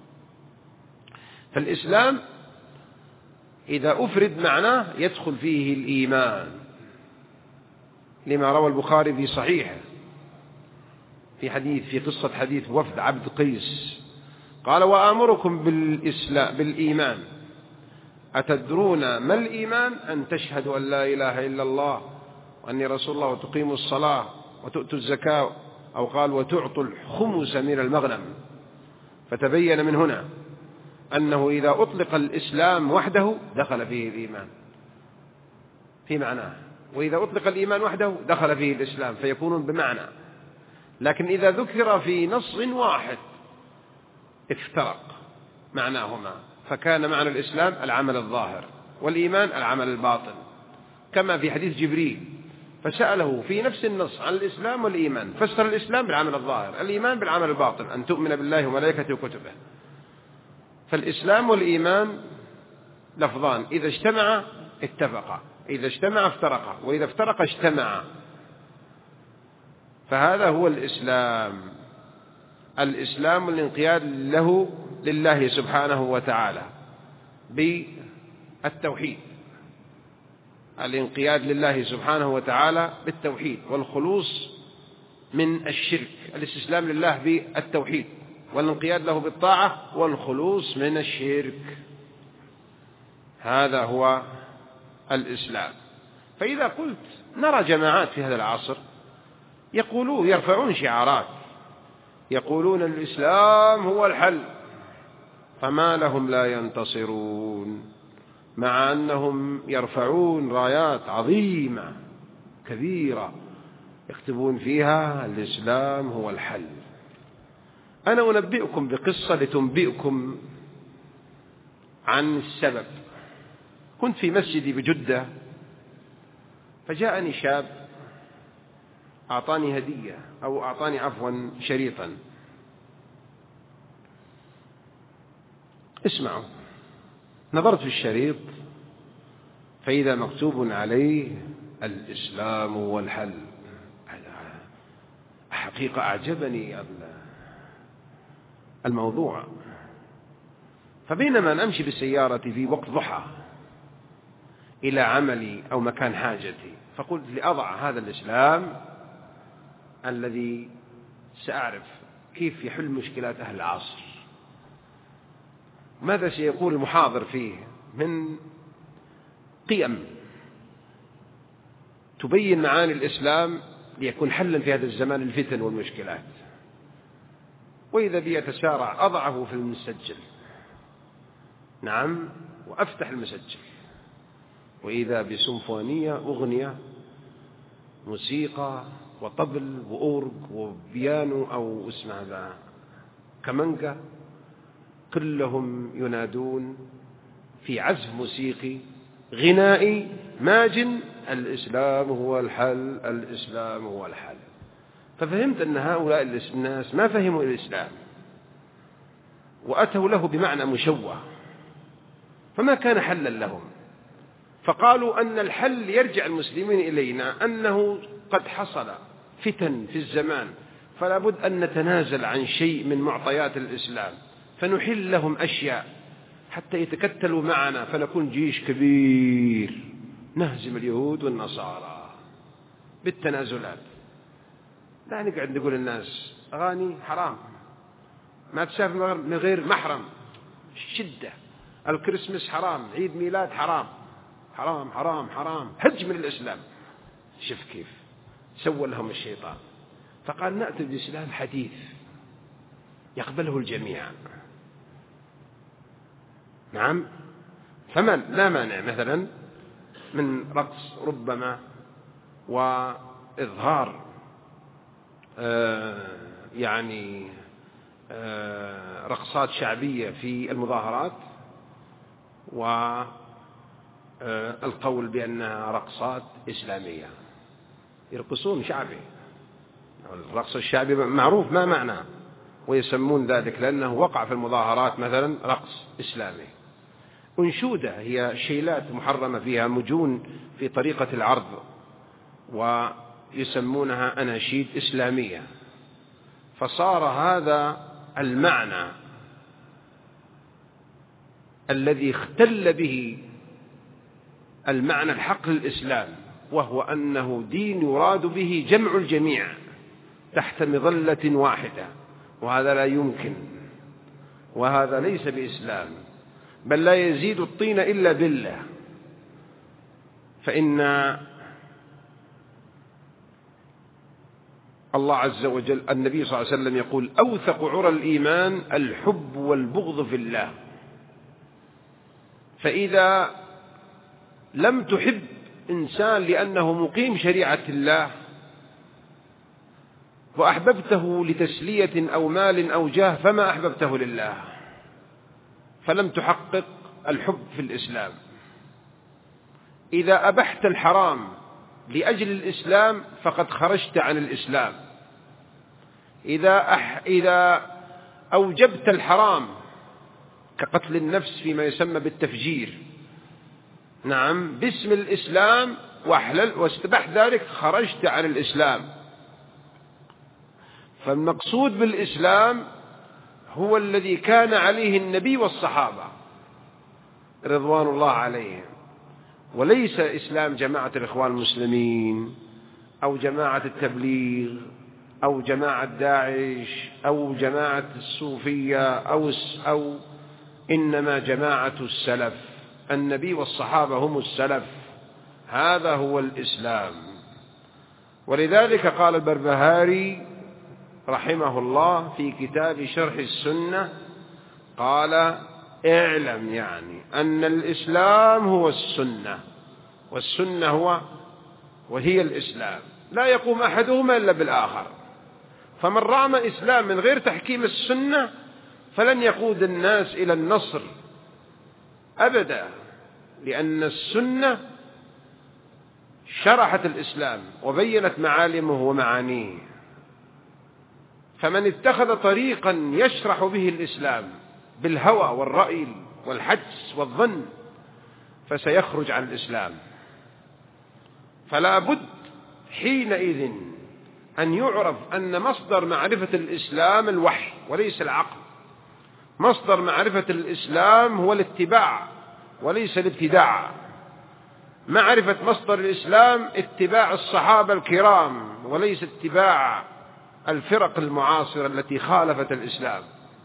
فالإسلام إذا أفرد معناه يدخل فيه الإيمان، لما روى البخاري في صحيحه في حديث في قصة حديث وفد عبد قيس قال: وآمركم بالإسلام بالإيمان أتدرون ما الإيمان؟ أن تشهدوا أن لا إله إلا الله وأني رسول الله وتقيموا الصلاة وتؤتوا الزكاة، أو قال وتعطوا الخمس من المغنم. فتبين من هنا أنه إذا أطلق الإسلام وحده دخل فيه الإيمان في معناه، وإذا أطلق الإيمان وحده دخل فيه الإسلام، فيكونون بمعنى. لكن إذا ذكر في نص واحد افترق معناهما، فكان معنى الإسلام العمل الظاهر والإيمان العمل الباطن، كما في حديث جبريل فسأله في نفس النص عن الإسلام والإيمان، فسر الإسلام بالعمل الظاهر، الإيمان بالعمل الباطن، أن تؤمن بالله وملائكته وكتبه. فالإسلام والإيمان لفظان إذا اجتمعا اتفقا، إذا اجتمعا افترقا، وإذا افترقا اجتمعا. فهذا هو الإسلام. الإسلام الانقياد له لله سبحانه وتعالى بالتوحيد، الانقياد لله سبحانه وتعالى بالتوحيد والخلوص من الشرك، الاستسلام لله بالتوحيد والانقياد له بالطاعة والخلوص من الشرك. هذا هو الإسلام. فإذا قلت نرى جماعات في هذا العصر يقولون يرفعون شعارات يقولون الإسلام هو الحل، فما لهم لا ينتصرون، مع أنهم يرفعون رايات عظيمة كبيرة يكتبون فيها الإسلام هو الحل. أنا أنبئكم بقصة لتنبئكم عن السبب. كنت في مسجدي بجدة، فجاءني شاب أعطاني هدية أو أعطاني عفوا شريطا. اسمعوا. نظرت في الشريط فإذا مكتوب عليه الإسلام هو الحل. حقيقة أعجبني الموضوع. فبينما نمشي بسيارتي في وقت ضحى إلى عملي أو مكان حاجتي، فقلت لأضع هذا الإسلام الذي سأعرف كيف يحل مشكلات أهل العصر، ماذا سيقول المحاضر فيه من قيم تبين معاني الإسلام ليكون حلا في هذا الزمان الفتن والمشكلات. وإذا بي يتسارع أضعه في المسجل، نعم، وأفتح المسجل، وإذا بسمفونية أغنية موسيقى وطبل وأورج وبيانو أو اسمه هذا كمانجا، كلهم ينادون في عزف موسيقي غنائي ماجن الإسلام هو الحل، الإسلام هو الحل. ففهمت أن هؤلاء الناس ما فهموا الإسلام وأتوا له بمعنى مشوه، فما كان حلا لهم. فقالوا أن الحل يرجع المسلمين إلينا أنه قد حصل فتن في الزمان، فلا بد أن نتنازل عن شيء من معطيات الإسلام فنحل لهم أشياء حتى يتكتلوا معنا، فنكون جيش كبير نهزم اليهود والنصارى بالتنازلات. لا نقعد نقول الناس أغاني حرام، ما تسافر من غير محرم، شدة، الكريسماس حرام، عيد ميلاد حرام، حرام حرام حرام، حج من الإسلام. شوف كيف سوى لهم الشيطان. فقال نأتي بالإسلام حديث يقبله الجميع. نعم، فما لا مانع مثلا من رقص ربما وإظهار آه يعني آه رقصات شعبية في المظاهرات، والقول بأنها رقصات إسلامية. يرقصون شعبي، الرقص الشعبي معروف ما معناه، ويسمون ذلك لأنه وقع في المظاهرات مثلا رقص إسلامي. أنشودة هي شيلات محرمة فيها مجون في طريقة العرض، ويسمونها أناشيد إسلامية. فصار هذا المعنى الذي اختل به المعنى الحق للإسلام، وهو أنه دين يراد به جمع الجميع تحت مظلة واحدة، وهذا لا يمكن، وهذا ليس بإسلام، بل لا يزيد الطين إلا بالله. فإن الله عز وجل النبي صلى الله عليه وسلم يقول أوثق عرى الإيمان الحب والبغض في الله. فإذا لم تحب إنسان لأنه مقيم شريعة الله وأحببته لتسلية أو مال أو جاه فما أحببته لله، فلم تحقق الحب في الإسلام. إذا أبحت الحرام لأجل الإسلام فقد خرجت عن الإسلام. إذا, أح إذا أوجبت الحرام كقتل النفس فيما يسمى بالتفجير، نعم، باسم الإسلام واحلل واستبح ذلك، خرجت عن الإسلام. فالمقصود بالإسلام هو الذي كان عليه النبي والصحابة رضوان الله عليهم، وليس إسلام جماعة الإخوان المسلمين أو جماعة التبليغ أو جماعة داعش أو جماعة الصوفية أو, أو إنما جماعة السلف. النبي والصحابة هم السلف، هذا هو الإسلام. ولذلك قال البربهاري رحمه الله في كتاب شرح السنة، قال اعلم يعني أن الإسلام هو السنة، والسنة هو وهي الإسلام، لا يقوم أحدهما إلا بالآخر. فمن رام إسلام من غير تحكيم السنة فلن يقود الناس إلى النصر أبدا، لأن السنة شرحت الإسلام وبينت معالمه ومعانيه. فمن اتخذ طريقا يشرح به الإسلام بالهوى والرأي والحدس والظن فسيخرج عن الإسلام. فلا بد حينئذ أن يعرف أن مصدر معرفة الإسلام الوحي وليس العقل. مصدر معرفة الإسلام هو الاتباع وليس الابتداع. معرفة مصدر الإسلام اتباع الصحابة الكرام وليس اتباع الفرق المعاصرة التي خالفت الإسلام.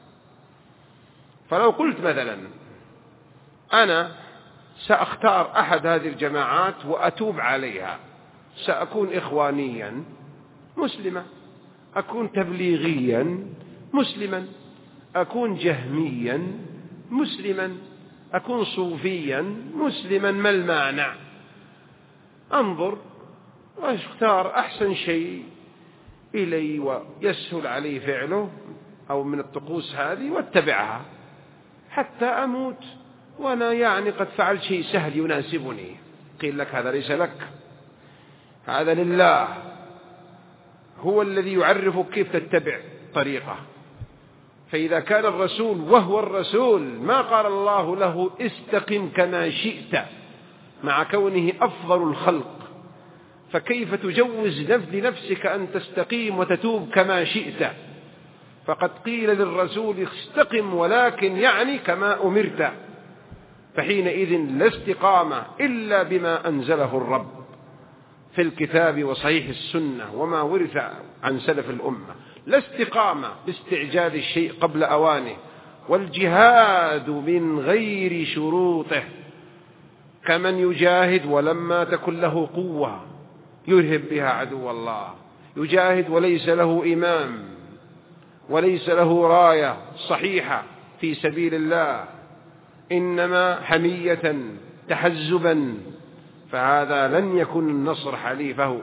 فلو قلت مثلا أنا سأختار أحد هذه الجماعات وأتوب عليها، سأكون إخوانيا مسلما، أكون تبليغيا مسلما، أكون جهميا مسلما، أكون صوفيا مسلما، ما المانع؟ أنظر واختار أحسن شيء إلي ويسهل علي فعله أو من الطقوس هذه واتبعها حتى أموت وأنا يعني قد فعلت شيء سهل يناسبني. قيل لك هذا ليس لك، هذا لله، هو الذي يعرفك كيف تتبع طريقه. فإذا كان الرسول وهو الرسول ما قال الله له استقم كما شئت مع كونه أفضل الخلق، فكيف تجوز لنفسك أن تستقيم وتتوب كما شئت؟ فقد قيل للرسول استقم ولكن يعني كما أمرت، فحينئذ لا استقامة إلا بما أنزله الرب في الكتاب وصحيح السنة وما ورث عن سلف الأمة. لا استقامة باستعجال الشيء قبل أوانه، والجهاد من غير شروطه، كمن يجاهد ولما تكن له قوة يرهب بها عدو الله، يجاهد وليس له إمام وليس له راية صحيحة في سبيل الله، إنما حمية تحزبا، فهذا لن يكن النصر حليفه.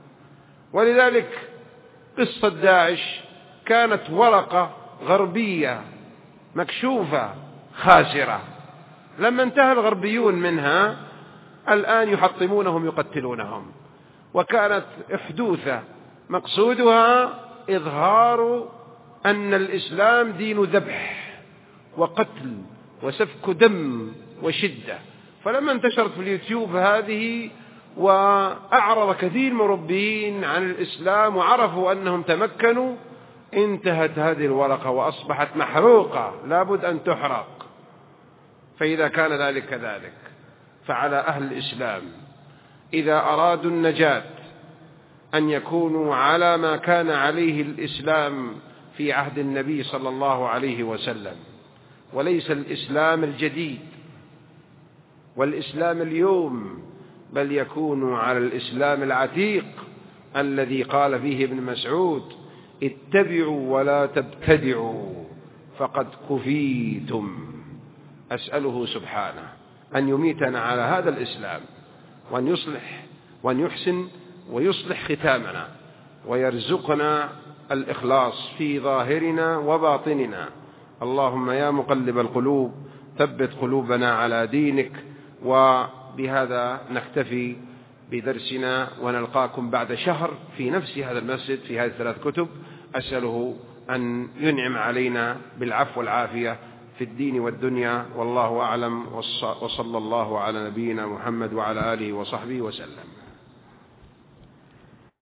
ولذلك قصة داعش كانت ورقة غربية مكشوفة خاسرة، لما انتهى الغربيون منها الآن يحطمونهم يقتلونهم، وكانت أحدوثة مقصودها إظهار أن الإسلام دين ذبح وقتل وسفك دم وشدة. فلما انتشرت في اليوتيوب هذه وأعرض كثير من المربين عن الإسلام وعرفوا أنهم تمكنوا، انتهت هذه الورقة وأصبحت محروقة لابد أن تحرق. فإذا كان ذلك كذلك فعلى أهل الإسلام إذا أرادوا النجاة أن يكونوا على ما كان عليه الإسلام في عهد النبي صلى الله عليه وسلم، وليس الإسلام الجديد والإسلام اليوم، بل يكونوا على الإسلام العتيق الذي قال فيه ابن مسعود اتبعوا ولا تبتدعوا فقد كفيتم. أسأله سبحانه أن يميتنا على هذا الإسلام، وأن يصلح وأن يحسن ويصلح ختامنا، ويرزقنا الإخلاص في ظاهرنا وباطننا. اللهم يا مقلب القلوب ثبت قلوبنا على دينك. وبهذا نكتفي بدرسنا، ونلقاكم بعد شهر في نفس هذا المسجد في هذه الثلاث كتب. أسأله أن ينعم علينا بالعفو والعافية في الدين والدنيا، والله أعلم، وصلى الله على نبينا محمد وعلى آله وصحبه وسلم.